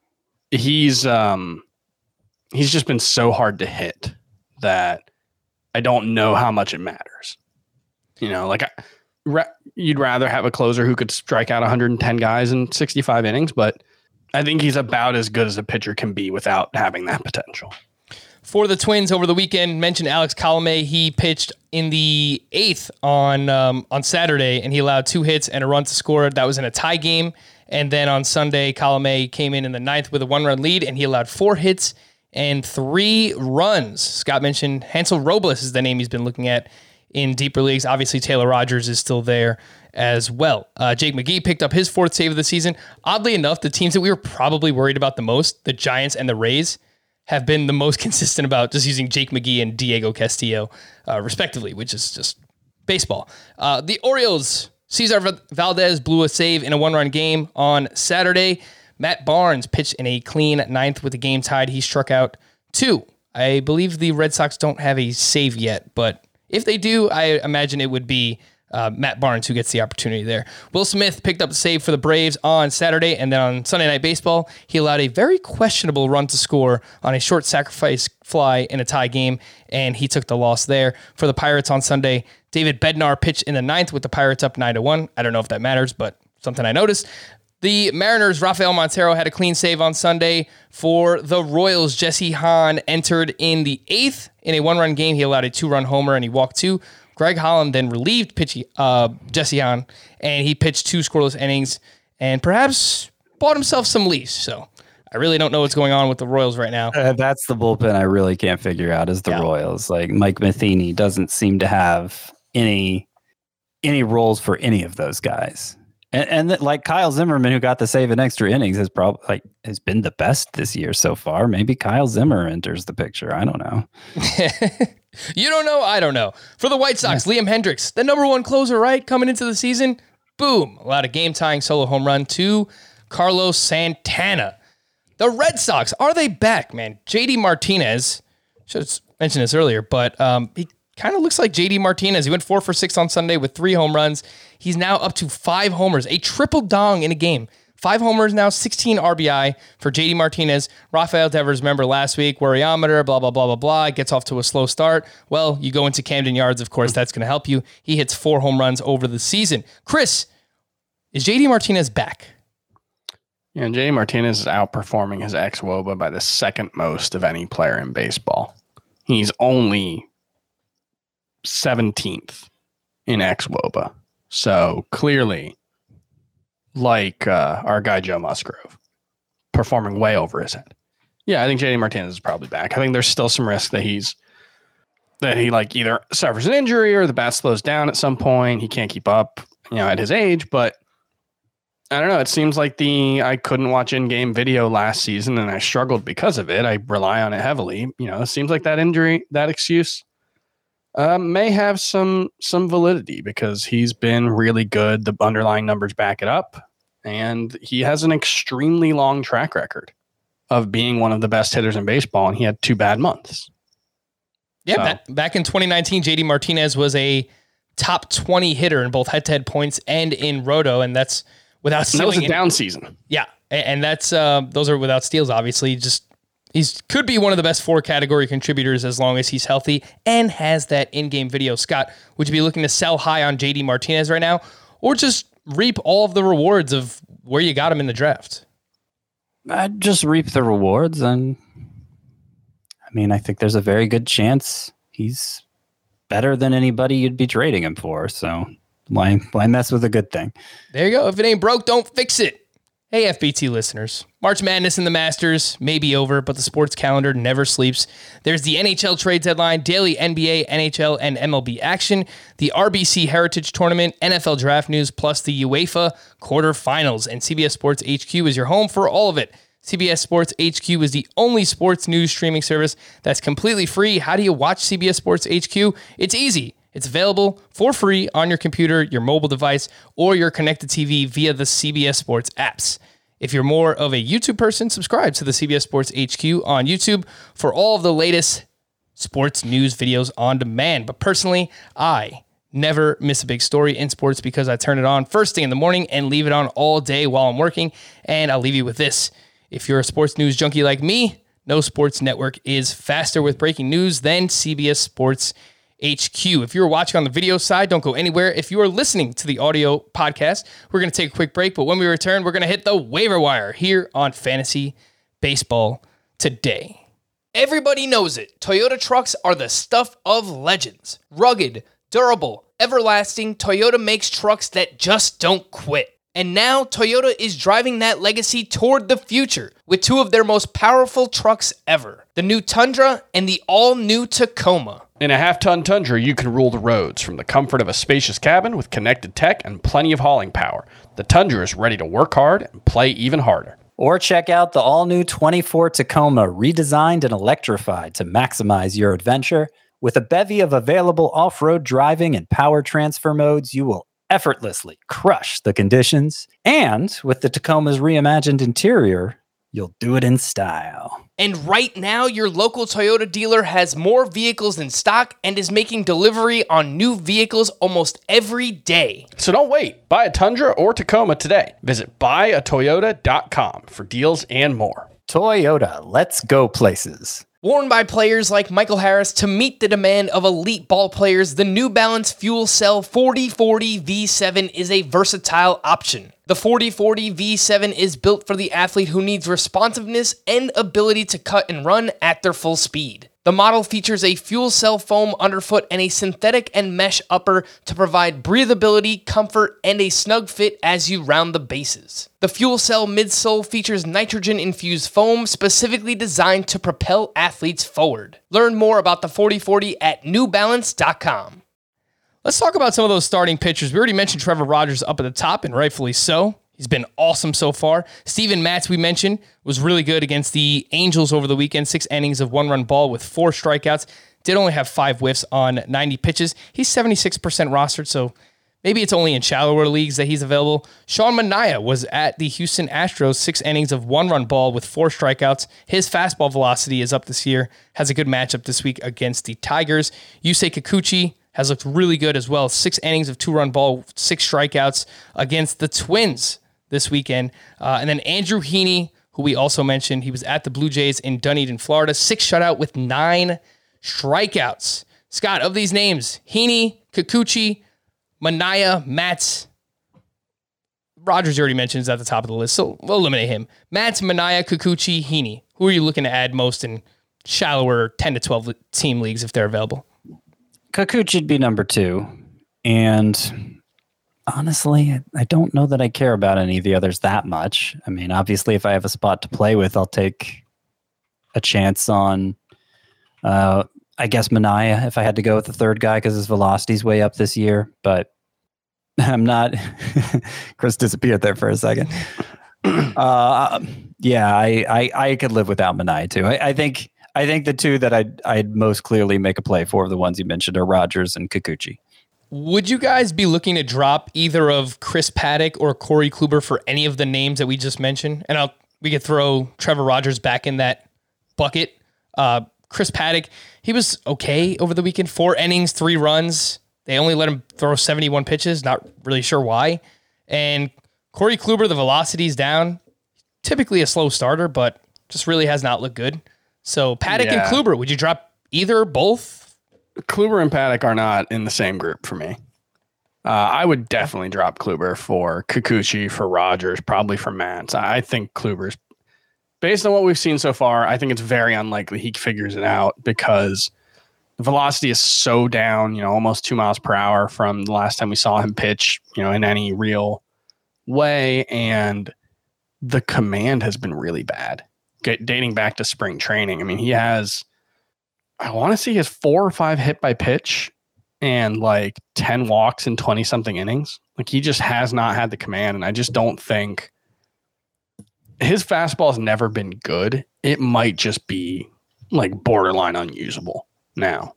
he's um, he's just been so hard to hit that I don't know how much it matters. You know, like I, ra- you'd rather have a closer who could strike out one hundred ten guys in sixty-five innings, but I think he's about as good as a pitcher can be without having that potential. For the Twins over the weekend, mentioned Alex Colomé. He pitched in the eighth on um, on Saturday, and he allowed two hits and a run to score. That was in a tie game. And then on Sunday, Colomé came in in the ninth with a one-run lead, and he allowed four hits and three runs. Scott mentioned Hansel Robles is the name he's been looking at in deeper leagues. Obviously, Taylor Rogers is still there as well. Uh, Jake McGee picked up his fourth save of the season. Oddly enough, the teams that we were probably worried about the most, the Giants and the Rays, have been the most consistent about just using Jake McGee and Diego Castillo, uh, respectively, which is just baseball. Uh, the Orioles, Cesar Valdez blew a save in a one-run game on Saturday. Matt Barnes pitched in a clean ninth with the game tied. He struck out two. I believe the Red Sox don't have a save yet, but if they do, I imagine it would be uh, Matt Barnes who gets the opportunity there. Will Smith picked up the save for the Braves on Saturday, and then on Sunday Night Baseball, he allowed a very questionable run to score on a short sacrifice fly in a tie game, and he took the loss there. For the Pirates on Sunday, David Bednar pitched in the ninth with the Pirates up nine to one. I don't know if that matters, but something I noticed. The Mariners, Rafael Montero had a clean save on Sunday. For the Royals, Jesse Hahn entered in the eighth in a one-run game. He allowed a two-run homer and he walked two. Greg Holland then relieved pitch, uh, Jesse Hahn, and he pitched two scoreless innings and perhaps bought himself some leash. So I really don't know what's going on with the Royals right now. Uh, that's the bullpen I really can't figure out is the Yeah. Royals. Like Mike Matheny doesn't seem to have any any roles for any of those guys. And, and th- like Kyle Zimmerman, who got the save in extra innings, has probably like has been the best this year so far. Maybe Kyle Zimmer enters the picture. I don't know. You don't know? I don't know. For the White Sox, yeah. Liam Hendricks, the number one closer, right? Coming into the season, boom, allowed a game-tying solo home run to Carlos Santana. The Red Sox, are they back, man? J D Martinez, should have mentioned this earlier, but um, he kind of looks like J D Martinez. He went four for six on Sunday with three home runs. He's now up to five homers, a triple dong in a game. Five homers now, sixteen R B I for J D Martinez. Rafael Devers, remember last week, worryometer, blah, blah, blah, blah, blah. Gets off to a slow start. Well, you go into Camden Yards, of course, that's going to help you. He hits four home runs over the season. Chris, is J D Martinez back? Yeah, J D Martinez is outperforming his ex-W O B A by the second most of any player in baseball. He's only seventeenth in ex-W O B A. So clearly, like uh, our guy Joe Musgrove, performing way over his head. Yeah, I think J D Martinez is probably back. I think there's still some risk that he's that he like either suffers an injury or the bat slows down at some point. He can't keep up, you know, at his age. But I don't know. It seems like the I couldn't watch in-game video last season and I struggled because of it. I rely on it heavily. You know, it seems like that injury, that excuse uh, may have some some validity because he's been really good. The underlying numbers back it up. And he has an extremely long track record of being one of the best hitters in baseball, and he had two bad months. Yeah, so. back, back in twenty nineteen, J D Martinez was a top twenty hitter in both head-to-head points and in roto, and that's without And that was a in, down season. Yeah, And, and that's uh, those are without steals, obviously. Just he's could be one of the best four category contributors as long as he's healthy and has that in-game video. Scott, would you be looking to sell high on J D Martinez right now, or just reap all of the rewards of where you got him in the draft? I'd just reap the rewards, and I mean, I think there's a very good chance he's better than anybody you'd be trading him for. So why why mess with a good thing? There you go. If it ain't broke, don't fix it. Hey, F B T listeners. March Madness and the Masters may be over, but the sports calendar never sleeps. There's the N H L trade deadline, daily N B A, N H L, and M L B action, the R B C Heritage Tournament, N F L draft news, plus the UEFA quarterfinals. And C B S Sports H Q is your home for all of it. C B S Sports H Q is the only sports news streaming service that's completely free. How do you watch C B S Sports H Q? It's easy. It's available for free on your computer, your mobile device, or your connected T V via the C B S Sports apps. If you're more of a YouTube person, subscribe to the C B S Sports H Q on YouTube for all of the latest sports news videos on demand. But personally, I never miss a big story in sports because I turn it on first thing in the morning and leave it on all day while I'm working. And I'll leave you with this. If you're a sports news junkie like me, no sports network is faster with breaking news than C B S Sports H Q. If you're watching on the video side, don't go anywhere. If you are listening to the audio podcast, we're going to take a quick break, but when we return, we're going to hit the waiver wire here on Fantasy Baseball Today. Everybody knows it. Toyota trucks are the stuff of legends. Rugged, durable, everlasting, Toyota makes trucks that just don't quit. And now Toyota is driving that legacy toward the future with two of their most powerful trucks ever, the new Tundra and the all-new Tacoma. In a half-ton Tundra, you can rule the roads from the comfort of a spacious cabin with connected tech and plenty of hauling power. The Tundra is ready to work hard and play even harder. Or check out the all-new twenty-four Tacoma, redesigned and electrified to maximize your adventure. With a bevy of available off-road driving and power transfer modes, you will effortlessly crush the conditions. And with the Tacoma's reimagined interior, you'll do it in style. And right now, your local Toyota dealer has more vehicles in stock and is making delivery on new vehicles almost every day. So don't wait. Buy a Tundra or Tacoma today. Visit buy a toyota dot com for deals and more. Toyota, let's go places. Worn by players like Michael Harris to meet the demand of elite ball players, the New Balance Fuel Cell forty forty V seven is a versatile option. The forty forty V seven is built for the athlete who needs responsiveness and ability to cut and run at their full speed. The model features a fuel cell foam underfoot and a synthetic and mesh upper to provide breathability, comfort, and a snug fit as you round the bases. The fuel cell midsole features nitrogen-infused foam specifically designed to propel athletes forward. Learn more about the forty forty at new balance dot com. Let's talk about some of those starting pitchers. We already mentioned Trevor Rogers up at the top, and rightfully so. He's been awesome so far. Steven Matz, we mentioned, was really good against the Angels over the weekend. Six innings of one-run ball with four strikeouts. Did only have five whiffs on ninety pitches. He's seventy-six percent rostered, so maybe it's only in shallower leagues that he's available. Sean Manaea was at the Houston Astros. Six innings of one-run ball with four strikeouts. His fastball velocity is up this year. Has a good matchup this week against the Tigers. Yusei Kikuchi has looked really good as well. Six innings of two-run ball, six strikeouts against the Twins this weekend. Uh, and then Andrew Heaney, who we also mentioned, he was at the Blue Jays in Dunedin, Florida. Six shutout with nine strikeouts. Scott, of these names, Heaney, Kikuchi, Manaea, Matz, Rogers, you already mentioned, is at the top of the list, so we'll eliminate him. Matz, Manaea, Kikuchi, Heaney. Who are you looking to add most in shallower ten to twelve team leagues if they're available? Kikuchi'd be number two. And honestly, I don't know that I care about any of the others that much. I mean, obviously, if I have a spot to play with, I'll take a chance on, uh, I guess, Manaea if I had to go with the third guy because his velocity's way up this year. But I'm not. Chris disappeared there for a second. uh, yeah, I, I, I could live without Manaea too. I, I think I think the two that I'd, I'd most clearly make a play for, the ones you mentioned, are Rogers and Kikuchi. Would you guys be looking to drop either of Chris Paddack or Corey Kluber for any of the names that we just mentioned? And I'll, we could throw Trevor Rogers back in that bucket. Uh, Chris Paddack, he was okay over the weekend. Four innings, three runs. They only let him throw seventy-one pitches. Not really sure why. And Corey Kluber, the velocity's down. typically a slow starter, but just really has not looked good. So Paddock Yeah. and Kluber, would you drop either, both? Kluber and Paddock are not in the same group for me. Uh, I would definitely drop Kluber for Kikuchi, for Rogers, probably for Mans. I think Kluber's, based on what we've seen so far, I think it's very unlikely he figures it out because the velocity is so down, you know, almost two miles per hour from the last time we saw him pitch, you know, in any real way. And the command has been really bad, Get, dating back to spring training. I mean, he has, I want to see his four or five hit by pitch and like ten walks in twenty something innings. Like he just has not had the command. And I just don't think his fastball has never been good. It might just be like borderline unusable now.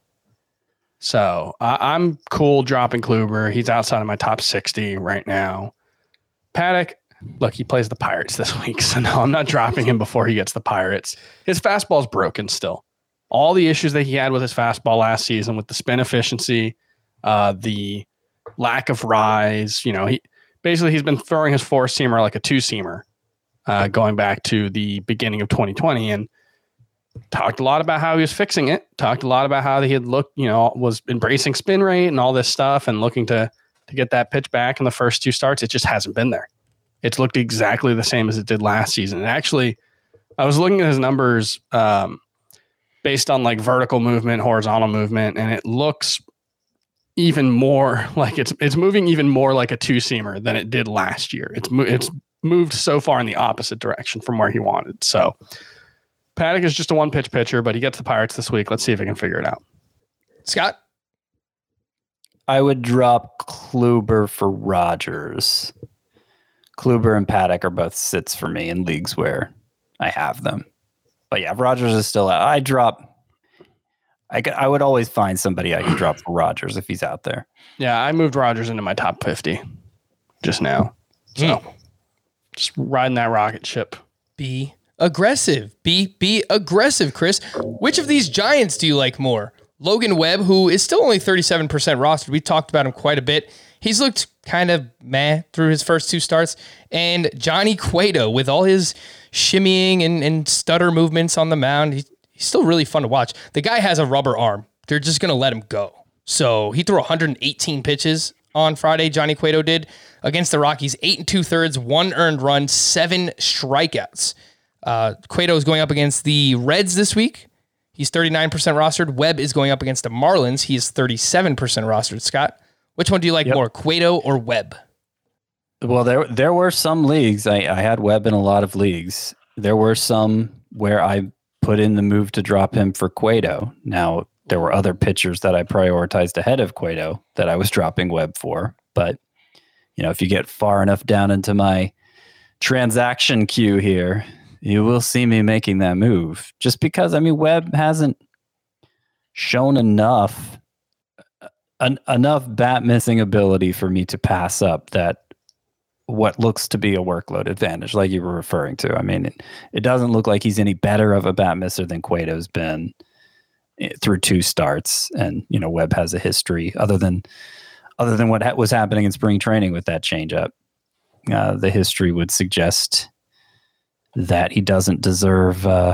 So uh, I'm cool dropping Kluber. He's outside of my top sixty right now. Paddock, look, he plays the Pirates this week. So no, I'm not dropping him before he gets the Pirates. His fastball is broken still. All the issues that he had with his fastball last season with the spin efficiency, uh, the lack of rise, you know, he basically he's been throwing his four seamer like a two seamer uh, going back to the beginning of twenty twenty and talked a lot about how he was fixing it. Talked a lot about how he had looked, you know, was embracing spin rate and all this stuff and looking to to get that pitch back in the first two starts. It just hasn't been there. It's looked exactly the same as it did last season. And actually, I was looking at his numbers um, based on like vertical movement, horizontal movement, and it looks even more like it's it's moving even more like a two-seamer than it did last year. It's mo- it's moved so far in the opposite direction from where he wanted. So Paddock is just a one-pitch pitcher, but he gets the Pirates this week. Let's see if he can figure it out. Scott? I would drop Kluber for Rogers. Kluber and Paddock are both sits for me in leagues where I have them. But yeah, Rogers is still out. I drop. I, I would always find somebody I can drop for Rogers if he's out there. Yeah, I moved Rogers into my top fifty just now. So Mm. just riding that rocket ship. Be aggressive. Be be aggressive, Chris. Which of these Giants do you like more? Logan Webb, who is still only thirty-seven percent rostered. We talked about him quite a bit. He's looked kind of meh through his first two starts. And Johnny Cueto, with all his shimmying and, and stutter movements on the mound, he, he's still really fun to watch. The guy has a rubber arm. They're just going to let him go. So he threw one hundred eighteen pitches on Friday, Johnny Cueto did, against the Rockies. Eight and two-thirds, one earned run, seven strikeouts. Uh, Cueto is going up against the Reds this week. He's thirty-nine percent rostered. Webb is going up against the Marlins. He is thirty-seven percent rostered. Scott, which one do you like Yep. more, Cueto or Webb? Well, there there were some leagues. I, I had Webb in a lot of leagues. There were some where I put in the move to drop him for Cueto. Now, there were other pitchers that I prioritized ahead of Cueto that I was dropping Webb for. But, you know, if you get far enough down into my transaction queue here, you will see me making that move. Just because, I mean, Webb hasn't shown enough an, enough bat missing ability for me to pass up that what looks to be a workload advantage, like you were referring to. I mean, it, it doesn't look like he's any better of a bat misser than Cueto's been through two starts. And, you know, Webb has a history other than other than what ha- was happening in spring training with that changeup. Uh, the history would suggest that he doesn't deserve uh,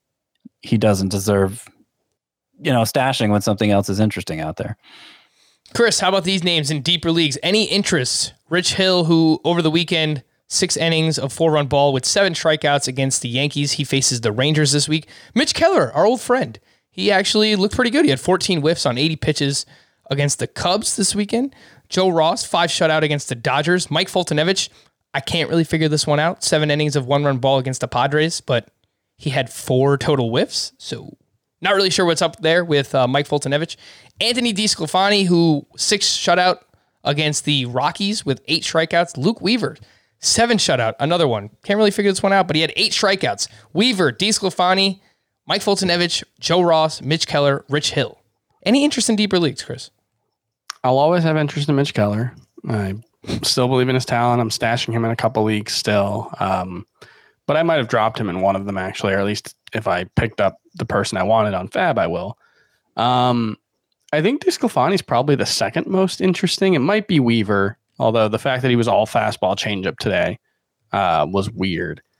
he doesn't deserve, you know, stashing when something else is interesting out there. Chris, how about these names in deeper leagues? Any interest? Rich Hill, who over the weekend, six innings of four-run ball with seven strikeouts against the Yankees. He faces the Rangers this week. Mitch Keller, our old friend. He actually looked pretty good. He had fourteen whiffs on eighty pitches against the Cubs this weekend. Joe Ross, five shutout against the Dodgers. Mike Foltynewicz, I can't really figure this one out. Seven innings of one-run ball against the Padres, but he had four total whiffs, so not really sure what's up there with uh, Mike Foltynewicz. Anthony DeSclafani, who six shutout against the Rockies with eight strikeouts. Luke Weaver, seven shutout, another one. Can't really figure this one out, but he had eight strikeouts. Weaver, DeSclafani, Mike Foltynewicz, Joe Ross, Mitch Keller, Rich Hill. Any interest in deeper leagues, Chris? I'll always have interest in Mitch Keller. I still believe in his talent. I'm stashing him in a couple leagues still. Um, but I might have dropped him in one of them, actually, or at least if I picked up the person I wanted on Fab, I will. Um, I think DeSclafani is probably the second most interesting. It might be Weaver, although the fact that he was all fastball changeup today uh, was weird.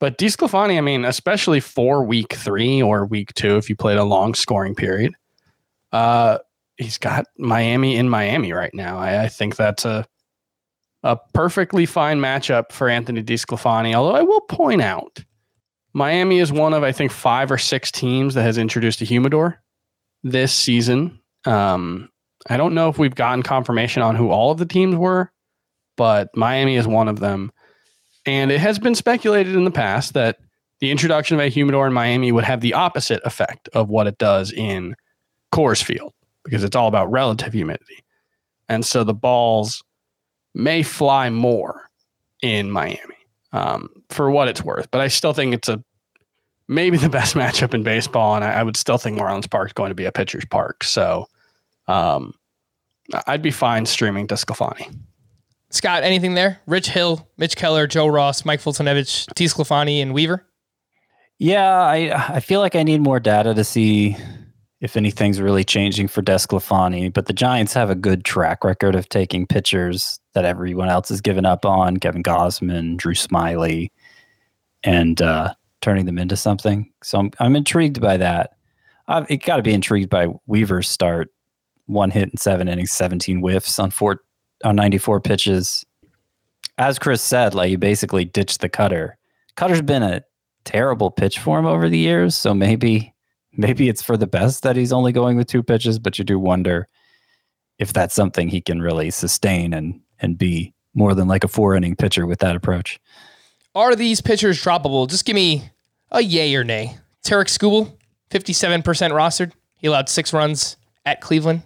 But DeSclafani, I mean, especially for week three or week two, if you played a long scoring period, uh, he's got Miami in Miami right now. I, I think that's a a perfectly fine matchup for Anthony DeSclafani. Although I will point out, Miami is one of, I think, five or six teams that has introduced a humidor this season. Um, I don't know if we've gotten confirmation on who all of the teams were, but Miami is one of them. And it has been speculated in the past that the introduction of a humidor in Miami would have the opposite effect of what it does in Coors Field, because it's all about relative humidity. And so the balls may fly more in Miami, um, for what it's worth. But I still think it's a maybe the best matchup in baseball, and I, I would still think Marlins Park is going to be a pitcher's park. So um, I'd be fine streaming DeSclafani. Scott, anything there? Rich Hill, Mitch Keller, Joe Ross, Mike Fultonevich, DeSclafani, and Weaver? Yeah, I I feel like I need more data to see if anything's really changing for DeSclafani, but the Giants have a good track record of taking pitchers that everyone else has given up on, Kevin Gausman, Drew Smyly, and uh, turning them into something. So I'm, I'm intrigued by that. I've it got to be intrigued by Weaver's start. One hit in seven innings, seventeen whiffs on four on ninety-four pitches. As Chris said, like, he basically ditched the cutter. Cutter's been a terrible pitch for him over the years, so maybe maybe it's for the best that he's only going with two pitches, but you do wonder if that's something he can really sustain and and be more than like a four-inning pitcher with that approach. Are these pitchers droppable? Just give me a yay or nay. Tarek Skubal, fifty-seven percent rostered. He allowed six runs at Cleveland.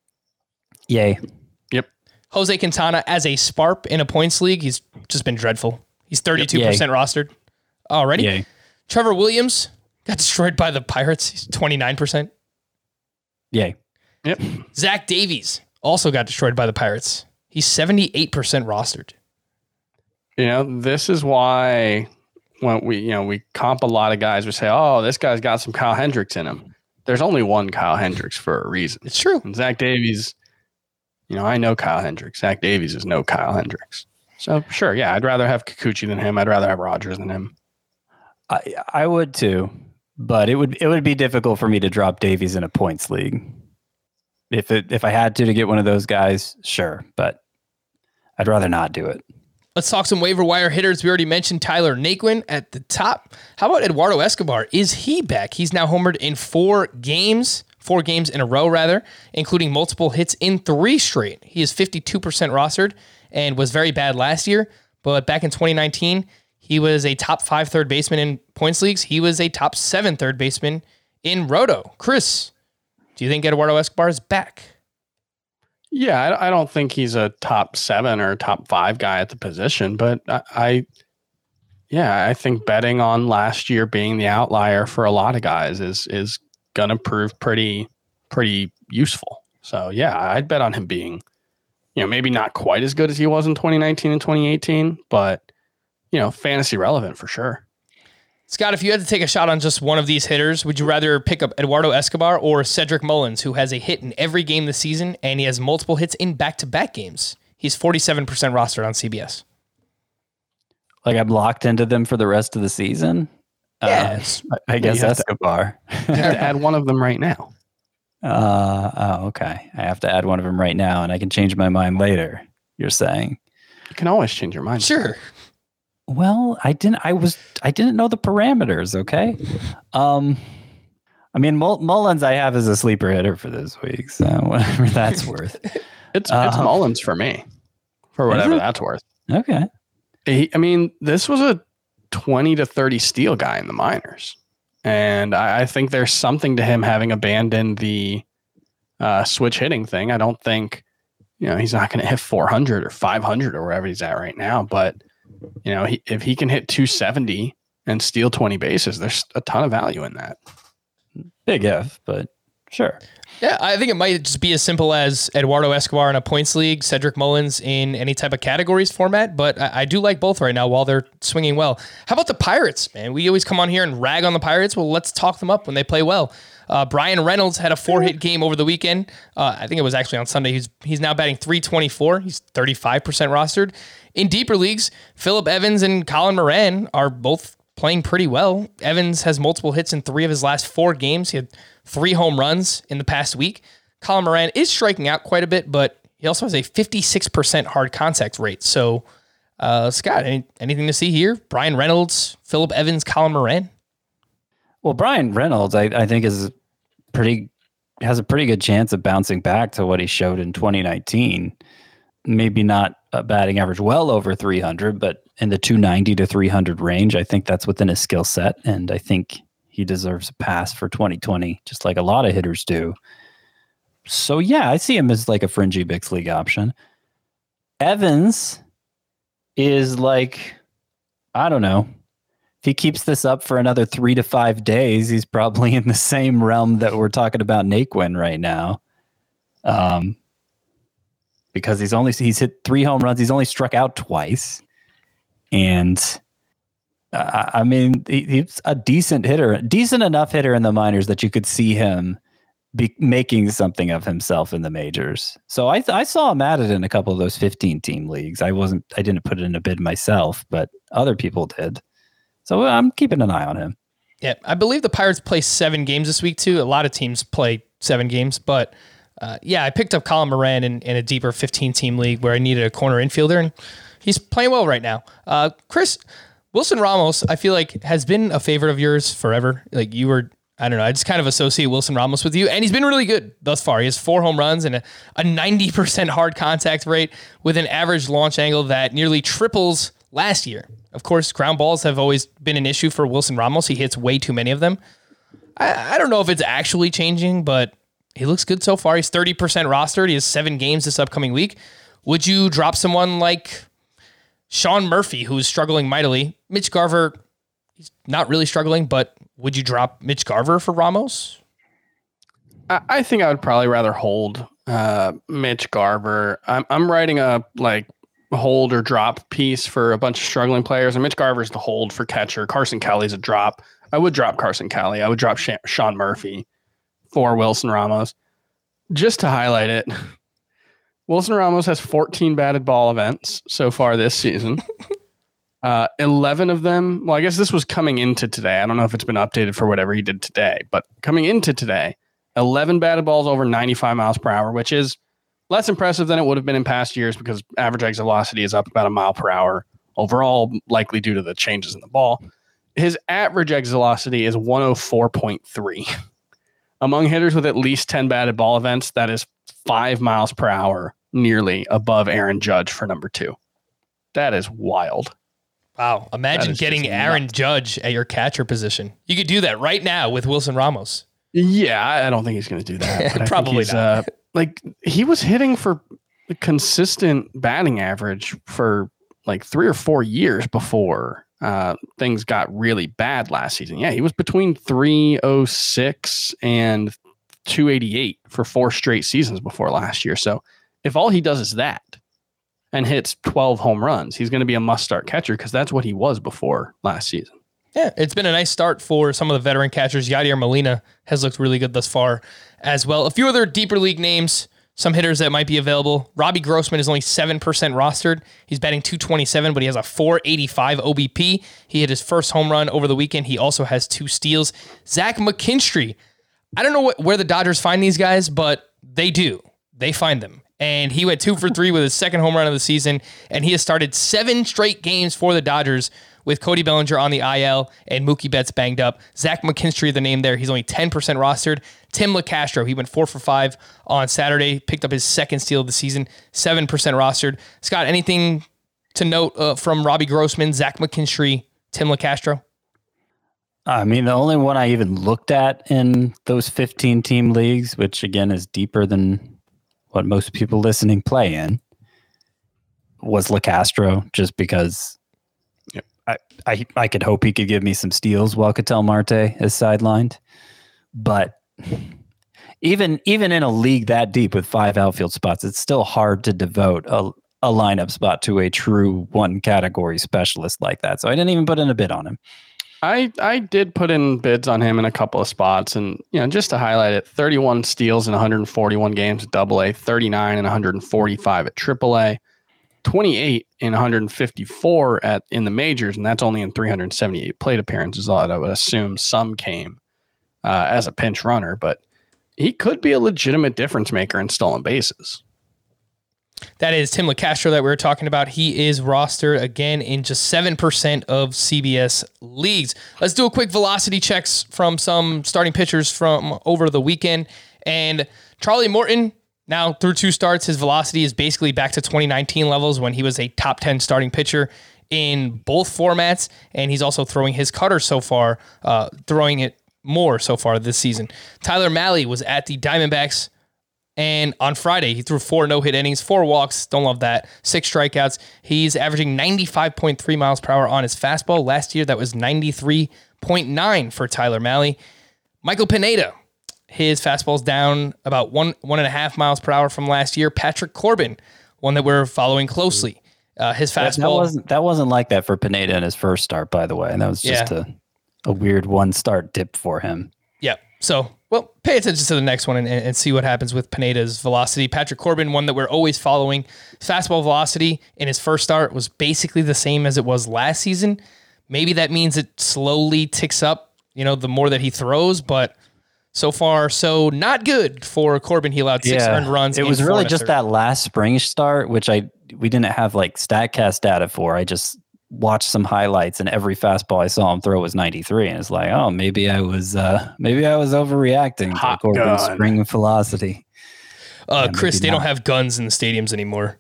Yay. Jose Quintana as a Sparp in a points league. He's just been dreadful. He's thirty-two percent Yay. rostered already. Yay. Trevor Williams got destroyed by the Pirates. He's twenty-nine percent. Yay. Yep. Zach Davies also got destroyed by the Pirates. He's seventy-eight percent rostered. You know, this is why when we, you know, we comp a lot of guys, we say, oh, this guy's got some Kyle Hendricks in him. There's only one Kyle Hendricks for a reason. It's true. And Zach Davies, you know, I know Kyle Hendricks. Zach Davies is no Kyle Hendricks. So, sure, yeah, I'd rather have Kikuchi than him. I'd rather have Rogers than him. I I would too, but it would it would be difficult for me to drop Davies in a points league. If it if I had to to get one of those guys, sure, but I'd rather not do it. Let's talk some waiver wire hitters. We already mentioned Tyler Naquin at the top. How about Eduardo Escobar? Is he back? He's now homered in four games. Four games in a row, rather, including multiple hits in three straight. He is fifty-two percent rostered and was very bad last year, but back in twenty nineteen, he was a top five third baseman in points leagues. He was a top seven third baseman in Roto. Chris, do you think Eduardo Escobar is back? Yeah, I, I don't think he's a top seven or top five guy at the position, but I, I, yeah, I think betting on last year being the outlier for a lot of guys is is going to prove pretty, pretty useful. So yeah, I'd bet on him being, you know, maybe not quite as good as he was in twenty nineteen and twenty eighteen, but, you know, fantasy relevant for sure. Scott, if you had to take a shot on just one of these hitters, would you rather pick up Eduardo Escobar or Cedric Mullins, who has a hit in every game this season and he has multiple hits in back-to-back games? He's forty-seven percent rostered on C B S. Like, I'm locked into them for the rest of the season? Yes. Uh, I, I guess Escobar. You have to add one of them right now. Uh, oh, okay. I have to add one of them right now, and I can change my mind later, you're saying. You can always change your mind. Sure. Well, I didn't I was I didn't know the parameters, okay? Um I mean, Mullins I have as a sleeper hitter for this week, so whatever that's worth. It's uh, it's Mullins for me. For whatever that's worth. Okay. He, I mean, this was a twenty to thirty steal guy in the minors. And I, I think there's something to him having abandoned the uh, switch hitting thing. I don't think, you know, he's not going to hit four hundred or five hundred or wherever he's at right now. But, you know, he, if he can hit two seventy and steal twenty bases, there's a ton of value in that. Big if, but sure. Yeah, I think it might just be as simple as Eduardo Escobar in a points league, Cedric Mullins in any type of categories format, but I, I do like both right now while they're swinging well. How about the Pirates, man? We always come on here and rag on the Pirates. Well, let's talk them up when they play well. Uh, Brian Reynolds had a four-hit game over the weekend. Uh, I think it was actually on Sunday. He's he's now batting three twenty-four. He's thirty-five percent rostered. In deeper leagues, Phillip Evans and Colin Moran are both playing pretty well. Evans has multiple hits in three of his last four games. He had three home runs in the past week. Colin Moran is striking out quite a bit, but he also has a fifty-six percent hard contact rate. So, uh, Scott, any, anything to see here? Brian Reynolds, Phillip Evans, Colin Moran? Well, Brian Reynolds, I, I think, is pretty has a pretty good chance of bouncing back to what he showed in twenty nineteen. Maybe not a batting average well over three hundred, but in the two ninety to three hundred range. I think that's within his skill set, and I think he deserves a pass for twenty twenty, just like a lot of hitters do. So, yeah, I see him as like a fringy Bigs League option. Evans is like, I don't know. If he keeps this up for another three to five days, he's probably in the same realm that we're talking about Naquin right now. Um, because he's only he's hit three home runs. He's only struck out twice. And uh, I mean, he, he's a decent hitter, decent enough hitter in the minors that you could see him be making something of himself in the majors. So I I saw him at it in a couple of those fifteen team leagues. I wasn't, I didn't put it in a bid myself, but other people did. So I'm keeping an eye on him. Yeah, I believe the Pirates play seven games this week too. A lot of teams play seven games, but uh, yeah, I picked up Colin Moran in, in a deeper fifteen team league where I needed a corner infielder, and he's playing well right now. Uh, Chris, Wilson Ramos, I feel like has been a favorite of yours forever. Like you were, I don't know, I just kind of associate Wilson Ramos with you, and he's been really good thus far. He has four home runs and a, a ninety percent hard contact rate with an average launch angle that nearly triples last year. Of course, ground balls have always been an issue for Wilson Ramos. He hits way too many of them. I, I don't know if it's actually changing, but he looks good so far. He's thirty percent rostered. He has seven games this upcoming week. Would you drop someone like Sean Murphy, who's struggling mightily? Mitch Garver, he's not really struggling, but would you drop Mitch Garver for Ramos? I, I think I would probably rather hold uh, Mitch Garver. I'm I'm writing a like hold or drop piece for a bunch of struggling players, and Mitch Garver's the hold for catcher. Carson Kelly's a drop. I would drop Carson Kelly. I would drop Sha- Sean Murphy for Wilson Ramos. Just to highlight it, Wilson Ramos has fourteen batted ball events so far this season. Uh, eleven of them, well, I guess this was coming into today. I don't know if it's been updated for whatever he did today, but coming into today, eleven batted balls over ninety-five miles per hour, which is less impressive than it would have been in past years because average exit velocity is up about a mile per hour overall, likely due to the changes in the ball. His average exit velocity is one oh four point three. Among hitters with at least ten batted ball events, that is five miles per hour, nearly above Aaron Judge for number two. That is wild. Wow. Imagine getting Aaron nuts. Judge at your catcher position. You could do that right now with Wilson Ramos. Yeah, I don't think he's going to do that. But Probably not. Uh, like he was hitting for a consistent batting average for like three or four years before uh, things got really bad last season. Yeah, he was between three oh six and two eighty-eight for four straight seasons before last year. So if all he does is that and hits twelve home runs, he's going to be a must-start catcher because that's what he was before last season. Yeah, it's been a nice start for some of the veteran catchers. Yadier Molina has looked really good thus far as well. A few other deeper league names, some hitters that might be available. Robbie Grossman is only seven percent rostered. He's batting two twenty-seven, but he has a four eighty-five O B P. He hit his first home run over the weekend. He also has two steals. Zach McKinstry. I don't know what, where the Dodgers find these guys, but they do. They find them. And he went two for three with his second home run of the season, and he has started seven straight games for the Dodgers with Cody Bellinger on the I L and Mookie Betts banged up. Zach McKinstry, the name there, he's only ten percent rostered. Tim LeCastro, he went four for five on Saturday, picked up his second steal of the season, seven percent rostered. Scott, anything to note uh, from Robbie Grossman, Zach McKinstry, Tim LeCastro? I mean, the only one I even looked at in those fifteen team leagues, which again is deeper than what most people listening play in, was LeCastro, just because yep. I, I I could hope he could give me some steals while Ketel Marte is sidelined. But even even in a league that deep with five outfield spots, it's still hard to devote a, a lineup spot to a true one category specialist like that. So I didn't even put in a bid on him. I, I did put in bids on him in a couple of spots, and you know, just to highlight it, thirty-one steals in one hundred forty-one games at Double A, thirty-nine and one hundred forty-five at Triple A, twenty-eight in one hundred fifty-four at in the majors, and that's only in three hundred seventy-eight plate appearances. I would assume some came uh, as a pinch runner, but he could be a legitimate difference maker in stolen bases. That is Tim LeCastro that we were talking about. He is rostered again in just seven percent of C B S leagues. Let's do a quick velocity checks from some starting pitchers from over the weekend. And Charlie Morton, now through two starts, his velocity is basically back to twenty nineteen levels when he was a top ten starting pitcher in both formats. And he's also throwing his cutter so far, uh, throwing it more so far this season. Tyler Mahle was at the Diamondbacks, and on Friday, he threw four no-hit innings, four walks, don't love that, six strikeouts. He's averaging ninety-five point three miles per hour on his fastball. Last year, that was ninety-three point nine for Tyler Mahle. Michael Pineda, his fastball's down about one, one and a half miles per hour from last year. Patrick Corbin, one that we're following closely. Uh, his fastball... That wasn't, that wasn't like that for Pineda in his first start, by the way. And that was just Yeah. a, a weird one-start dip for him. Yeah. So, well, pay attention to the next one and, and see what happens with Pineda's velocity. Patrick Corbin, one that we're always following. Fastball velocity in his first start was basically the same as it was last season. Maybe that means it slowly ticks up, you know, the more that he throws, but so far, so not good for Corbin. He allowed six earned runs. It in was four really and a just third. that last spring start, which I we didn't have like StatCast data for. I just watched some highlights, and every fastball I saw him throw was ninety-three, and it's like, oh, maybe I was uh, maybe I was overreacting Hot to Corbin's gun. spring velocity. Uh, Yeah, Chris, maybe they don't not. have guns in the stadiums anymore.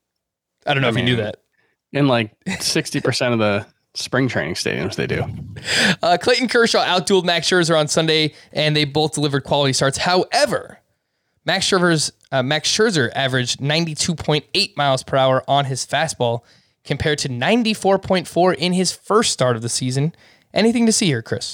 I don't know I if you knew mean, that. In like sixty percent of the spring training stadiums, they do. Uh, Clayton Kershaw outdueled Max Scherzer on Sunday, and they both delivered quality starts. However, Max Scherzer's uh, Max Scherzer averaged ninety-two point eight miles per hour on his fastball, compared to ninety-four point four in his first start of the season. Anything to see here, Chris?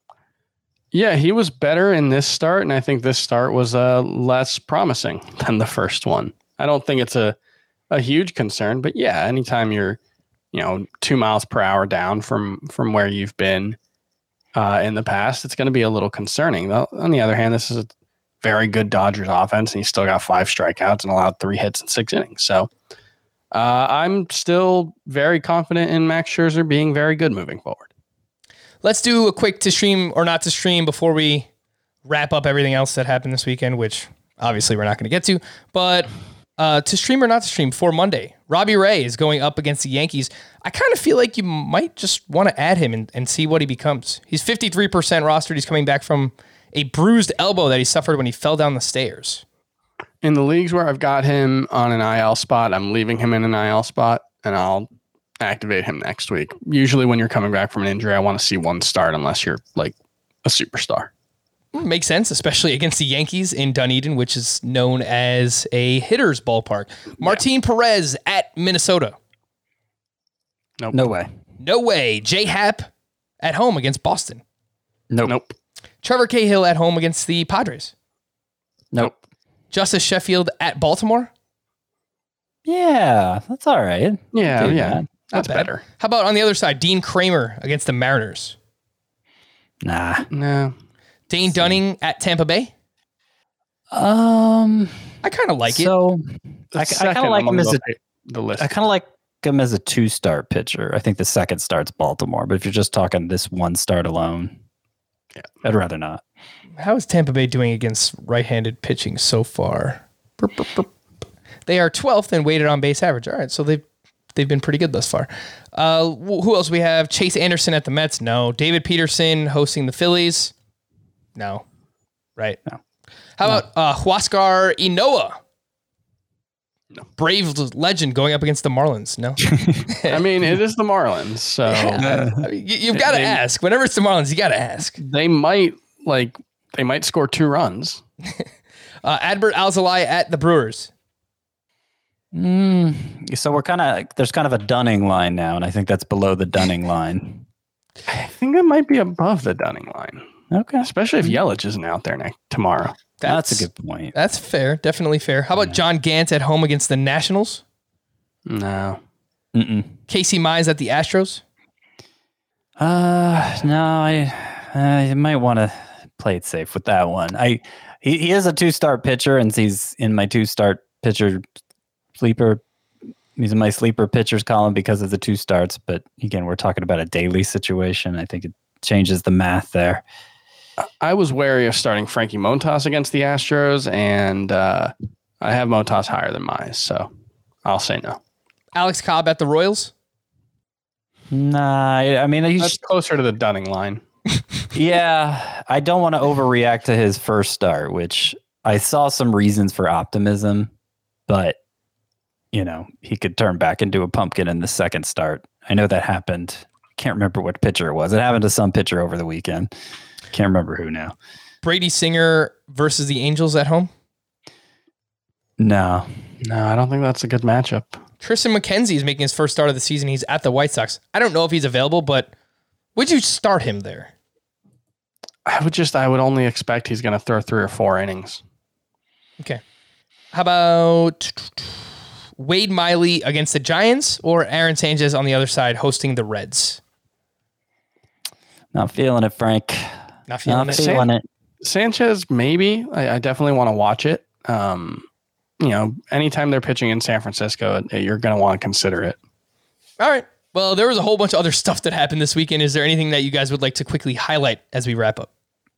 Yeah, he was better in this start, and I think this start was uh, less promising than the first one. I don't think it's a, a huge concern, but yeah, anytime you're, you know, two miles per hour down from from where you've been uh, in the past, it's going to be a little concerning. Though, on the other hand, this is a very good Dodgers offense, and he still got five strikeouts and allowed three hits in six innings. So uh, I'm still very confident in Max Scherzer being very good moving forward. Let's do a quick to stream or not to stream before we wrap up everything else that happened this weekend, which obviously we're not going to get to. But uh, to stream or not to stream for Monday, Robbie Ray is going up against the Yankees. I kind of feel like you might just want to add him and, and see what he becomes. He's fifty-three percent rostered. He's coming back from a bruised elbow that he suffered when he fell down the stairs. In the leagues where I've got him on an I L spot, I'm leaving him in an I L spot, and I'll activate him next week. Usually when you're coming back from an injury, I want to see one start unless you're like a superstar. Makes sense, especially against the Yankees in Dunedin, which is known as a hitter's ballpark. Martin Perez at Minnesota. Nope. No way. No way. J Happ at home against Boston. Nope. Nope. Trevor Cahill at home against the Padres. Nope. Justice Sheffield at Baltimore. Yeah, that's all right. Yeah, Do yeah. that. That's Not bad. better. How about on the other side, Dean Kramer against the Mariners? Nah. No. Dane Dunning at Tampa Bay. Um. I kind of like it. so I, I Second kind of like him among as a. the, the list. I kind of like him as a two-start pitcher. I think the second start's Baltimore, but if you're just talking this one start alone, Yeah. I'd rather not. How is Tampa Bay doing against right-handed pitching so far? Burp, burp, burp. They are twelfth in weighted on base average. All right, so they've they've been pretty good thus far. Uh, wh- who else we have? Chase Anderson at the Mets. No. David Peterson hosting the Phillies. No. Right. No. How about uh, Huascar Inoa? No. Brave legend going up against the Marlins. No. I mean, it is the Marlins, so I mean, you, you've got to They- ask. Whenever it's the Marlins, you got to ask. they might like they might score two runs. Uh, Adbert Alzolay at the Brewers. Mm, so we're kind of there's kind of a Dunning line now, and I think that's below the Dunning line. I think it might be above the Dunning line, Okay, especially if Yelich isn't out there next tomorrow. that's, a good point. That's fair. Definitely fair. How about John Gant at home against the Nationals? No. Mm-mm. Casey Mize at the Astros? Uh, no, I I might want to play it safe with that one. I he, he is a two-start pitcher, and he's in my two-start pitcher sleeper He's in my sleeper pitchers column because of the two starts. But again, we're talking about a daily situation. I think it changes the math there. I was wary of starting Frankie Montas against the Astros, and uh, I have Montas higher than Mize, so I'll say no. Alex Cobb at the Royals? Nah, I mean, he's That's closer to the Dunning line. Yeah, I don't want to overreact to his first start, which I saw some reasons for optimism, but, you know, he could turn back into a pumpkin in the second start. I know that happened. Can't remember what pitcher it was. It happened to some pitcher over the weekend. Can't remember who now. Brady Singer versus the Angels at home? No. No, I don't think that's a good matchup. Tristan McKenzie is making his first start of the season. He's at the White Sox. I don't know if he's available, but would you start him there? I would just, I would only expect he's going to throw three or four innings. Okay. How about Wade Miley against the Giants or Aaron Sanchez on the other side hosting the Reds? Not feeling it, Frank. Not feeling Not it. feeling it. Sanchez, maybe. I, I definitely want to watch it. Um, you know, anytime they're pitching in San Francisco, you're going to want to consider it. All right. Well, there was a whole bunch of other stuff that happened this weekend. Is there anything that you guys would like to quickly highlight as we wrap up?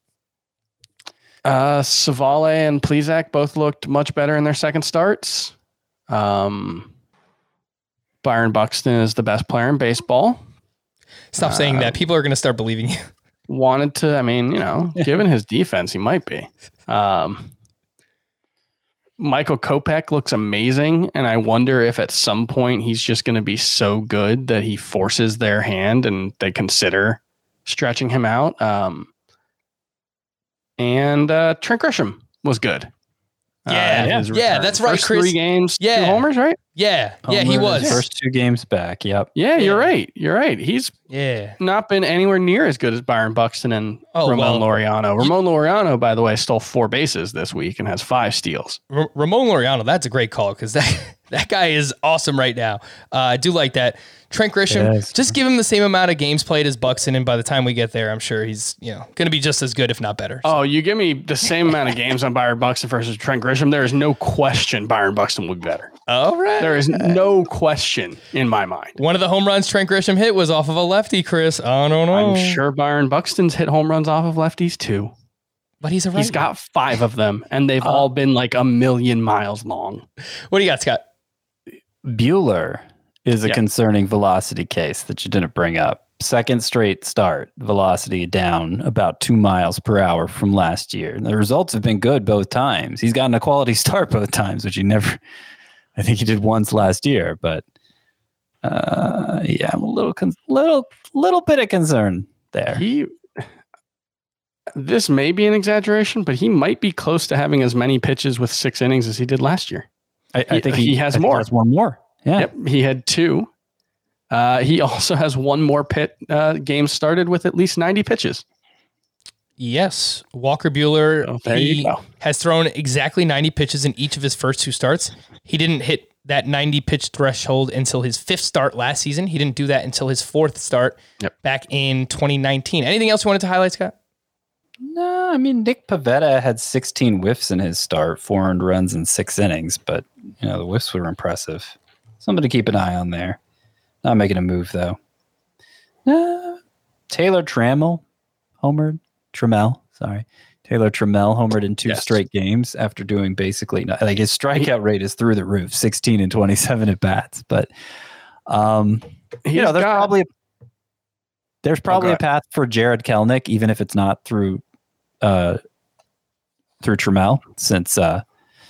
Uh, Savale and Plesac both looked much better in their second starts. Um, Byron Buxton is the best player in baseball. Stop saying Uh, that. People are going to start believing you. Wanted to, I mean, you know, given his defense, he might be. Um, Michael Kopech looks amazing, and I wonder if at some point he's just going to be so good that he forces their hand and they consider stretching him out. Um, and uh, Trent Grisham was good. Yeah, in his yeah, return. that's right, First Chris. Three games, Yeah. two homers, right? Yeah. Yeah, he Homer was. his First two games back. Yep. Yeah, you're Yeah. right. You're right. He's Yeah. not been anywhere near as good as Byron Buxton and Oh, Ramon well, Laureano. Ramon Laureano, by the way, stole four bases this week and has five steals. R- Ramon Laureano, that's a great call because that, that guy is awesome right now. Uh, I do like that. Trent Grisham, Yes. just give him the same amount of games played as Buxton, and by the time we get there, I'm sure he's you know going to be just as good, if not better. Oh, you give me the same amount of games on Byron Buxton versus Trent Grisham, there is no question Byron Buxton would be better. All right. There is no question in my mind. One of the home runs Trent Grisham hit was off of a lefty, Chris. I don't know. I'm sure Byron Buxton's hit home runs off of lefties too. But he's a right. He's got five of them, and they've all been like a million miles long. What do you got, Scott? Bueller is a Yeah. concerning velocity case that you didn't bring up. Second straight start, velocity down about two miles per hour from last year. The results have been good both times. He's gotten a quality start both times, which he never, I think he did once last year. But uh, yeah, I'm a little, con- little, little bit of concern there. He, this may be an exaggeration, but he might be close to having as many pitches with six innings as he did last year. I, I he- think he has I think more. has one more. Yeah. Yep, he had two. Uh, he also has one more pit uh, game started with at least ninety pitches. Yes, Walker Bueller. Oh, there he you go. has thrown exactly ninety pitches in each of his first two starts. He didn't hit that ninety pitch threshold until his fifth start last season. He didn't do that until his fourth start Yep. back in twenty nineteen. Anything else you wanted to highlight, Scott? No, I mean, Nick Pivetta had sixteen whiffs in his start, four earned runs in six innings, but, you know, the whiffs were impressive. Something to keep an eye on there. Not making a move, though. Uh, Taylor Trammell homered. Trammell, sorry. Taylor Trammell homered in two Yes. straight games after doing basically, not, like his strikeout rate is through the roof, sixteen and twenty-seven at bats. But, um, you He's know, there's got- probably, there's probably a ahead. path for Jared Kelnick, even if it's not through, uh, through Trammell, since, uh,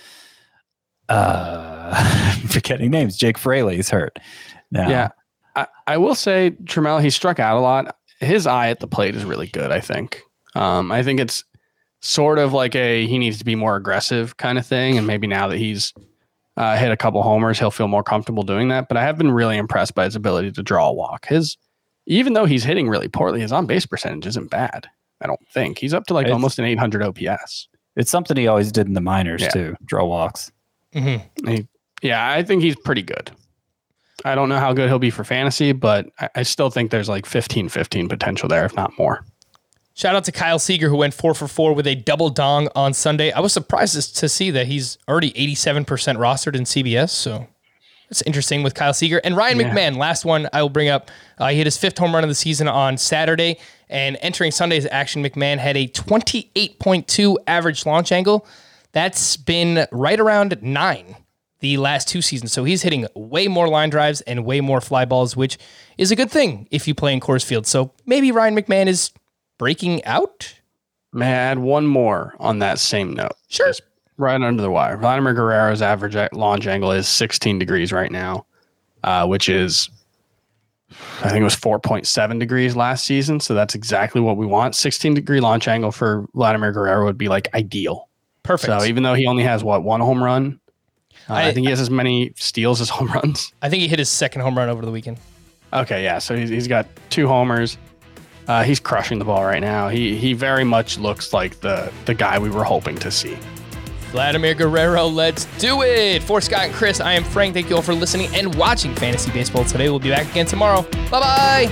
uh, I'm forgetting names. Jake Fraley's hurt now. Yeah, I, I will say Trammell, he struck out a lot. His eye at the plate is really good, I think. Um, I think it's sort of like a he needs to be more aggressive kind of thing. And maybe now that he's uh, hit a couple homers, he'll feel more comfortable doing that. But I have been really impressed by his ability to draw a walk. His, even though he's hitting really poorly, his on-base percentage isn't bad. I don't think. He's up to like It's- almost an eight hundred O P S. It's something he always did in the minors Yeah. too, draw walks. Mm-hmm. He, yeah, I think he's pretty good. I don't know how good he'll be for fantasy, but I, I still think there's like fifteen fifteen potential there, if not more. Shout out to Kyle Seager, who went four for four with a double dong on Sunday. I was surprised to see that he's already eighty-seven percent rostered in C B S. So It's interesting with Kyle Seager. And Ryan yeah. McMahon, last one I will bring up. Uh, he hit his fifth home run of the season on Saturday. And entering Sunday's action, McMahon had a twenty-eight point two average launch angle. That's been right around nine the last two seasons. So he's hitting way more line drives and way more fly balls, which is a good thing if you play in Coors Field. So maybe Ryan McMahon is breaking out? May I add one more on that same note? Sure. Just right under the wire. Vladimir Guerrero's average launch angle is sixteen degrees right now, uh, which is, I think it was four point seven degrees last season. So that's exactly what we want. sixteen degree launch angle for Vladimir Guerrero would be like ideal. Perfect. So even though he only has what, one home run, uh, I, I think he has as many steals as home runs. I think he hit his second home run over the weekend. Okay. Yeah. So he's, he's got two homers. Uh, he's crushing the ball right now. He, he very much looks like the, the guy we were hoping to see. Vladimir Guerrero, let's do it. For Scott and Chris, I am Frank. Thank you all for listening and watching Fantasy Baseball today. We'll be back again tomorrow. Bye-bye.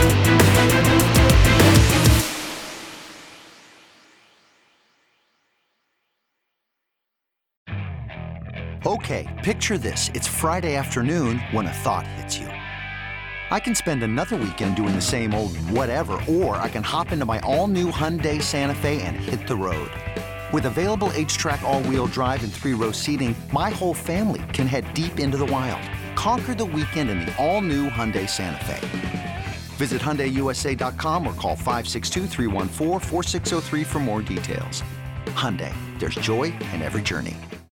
Okay, picture this. It's Friday afternoon when a thought hits you. I can spend another weekend doing the same old whatever, or I can hop into my all-new Hyundai Santa Fe and hit the road. With available H-Track all-wheel drive and three-row seating, my whole family can head deep into the wild. Conquer the weekend in the all-new Hyundai Santa Fe. Visit Hyundai U S A dot com or call five six two, three one four, four six zero three for more details. Hyundai, there's joy in every journey.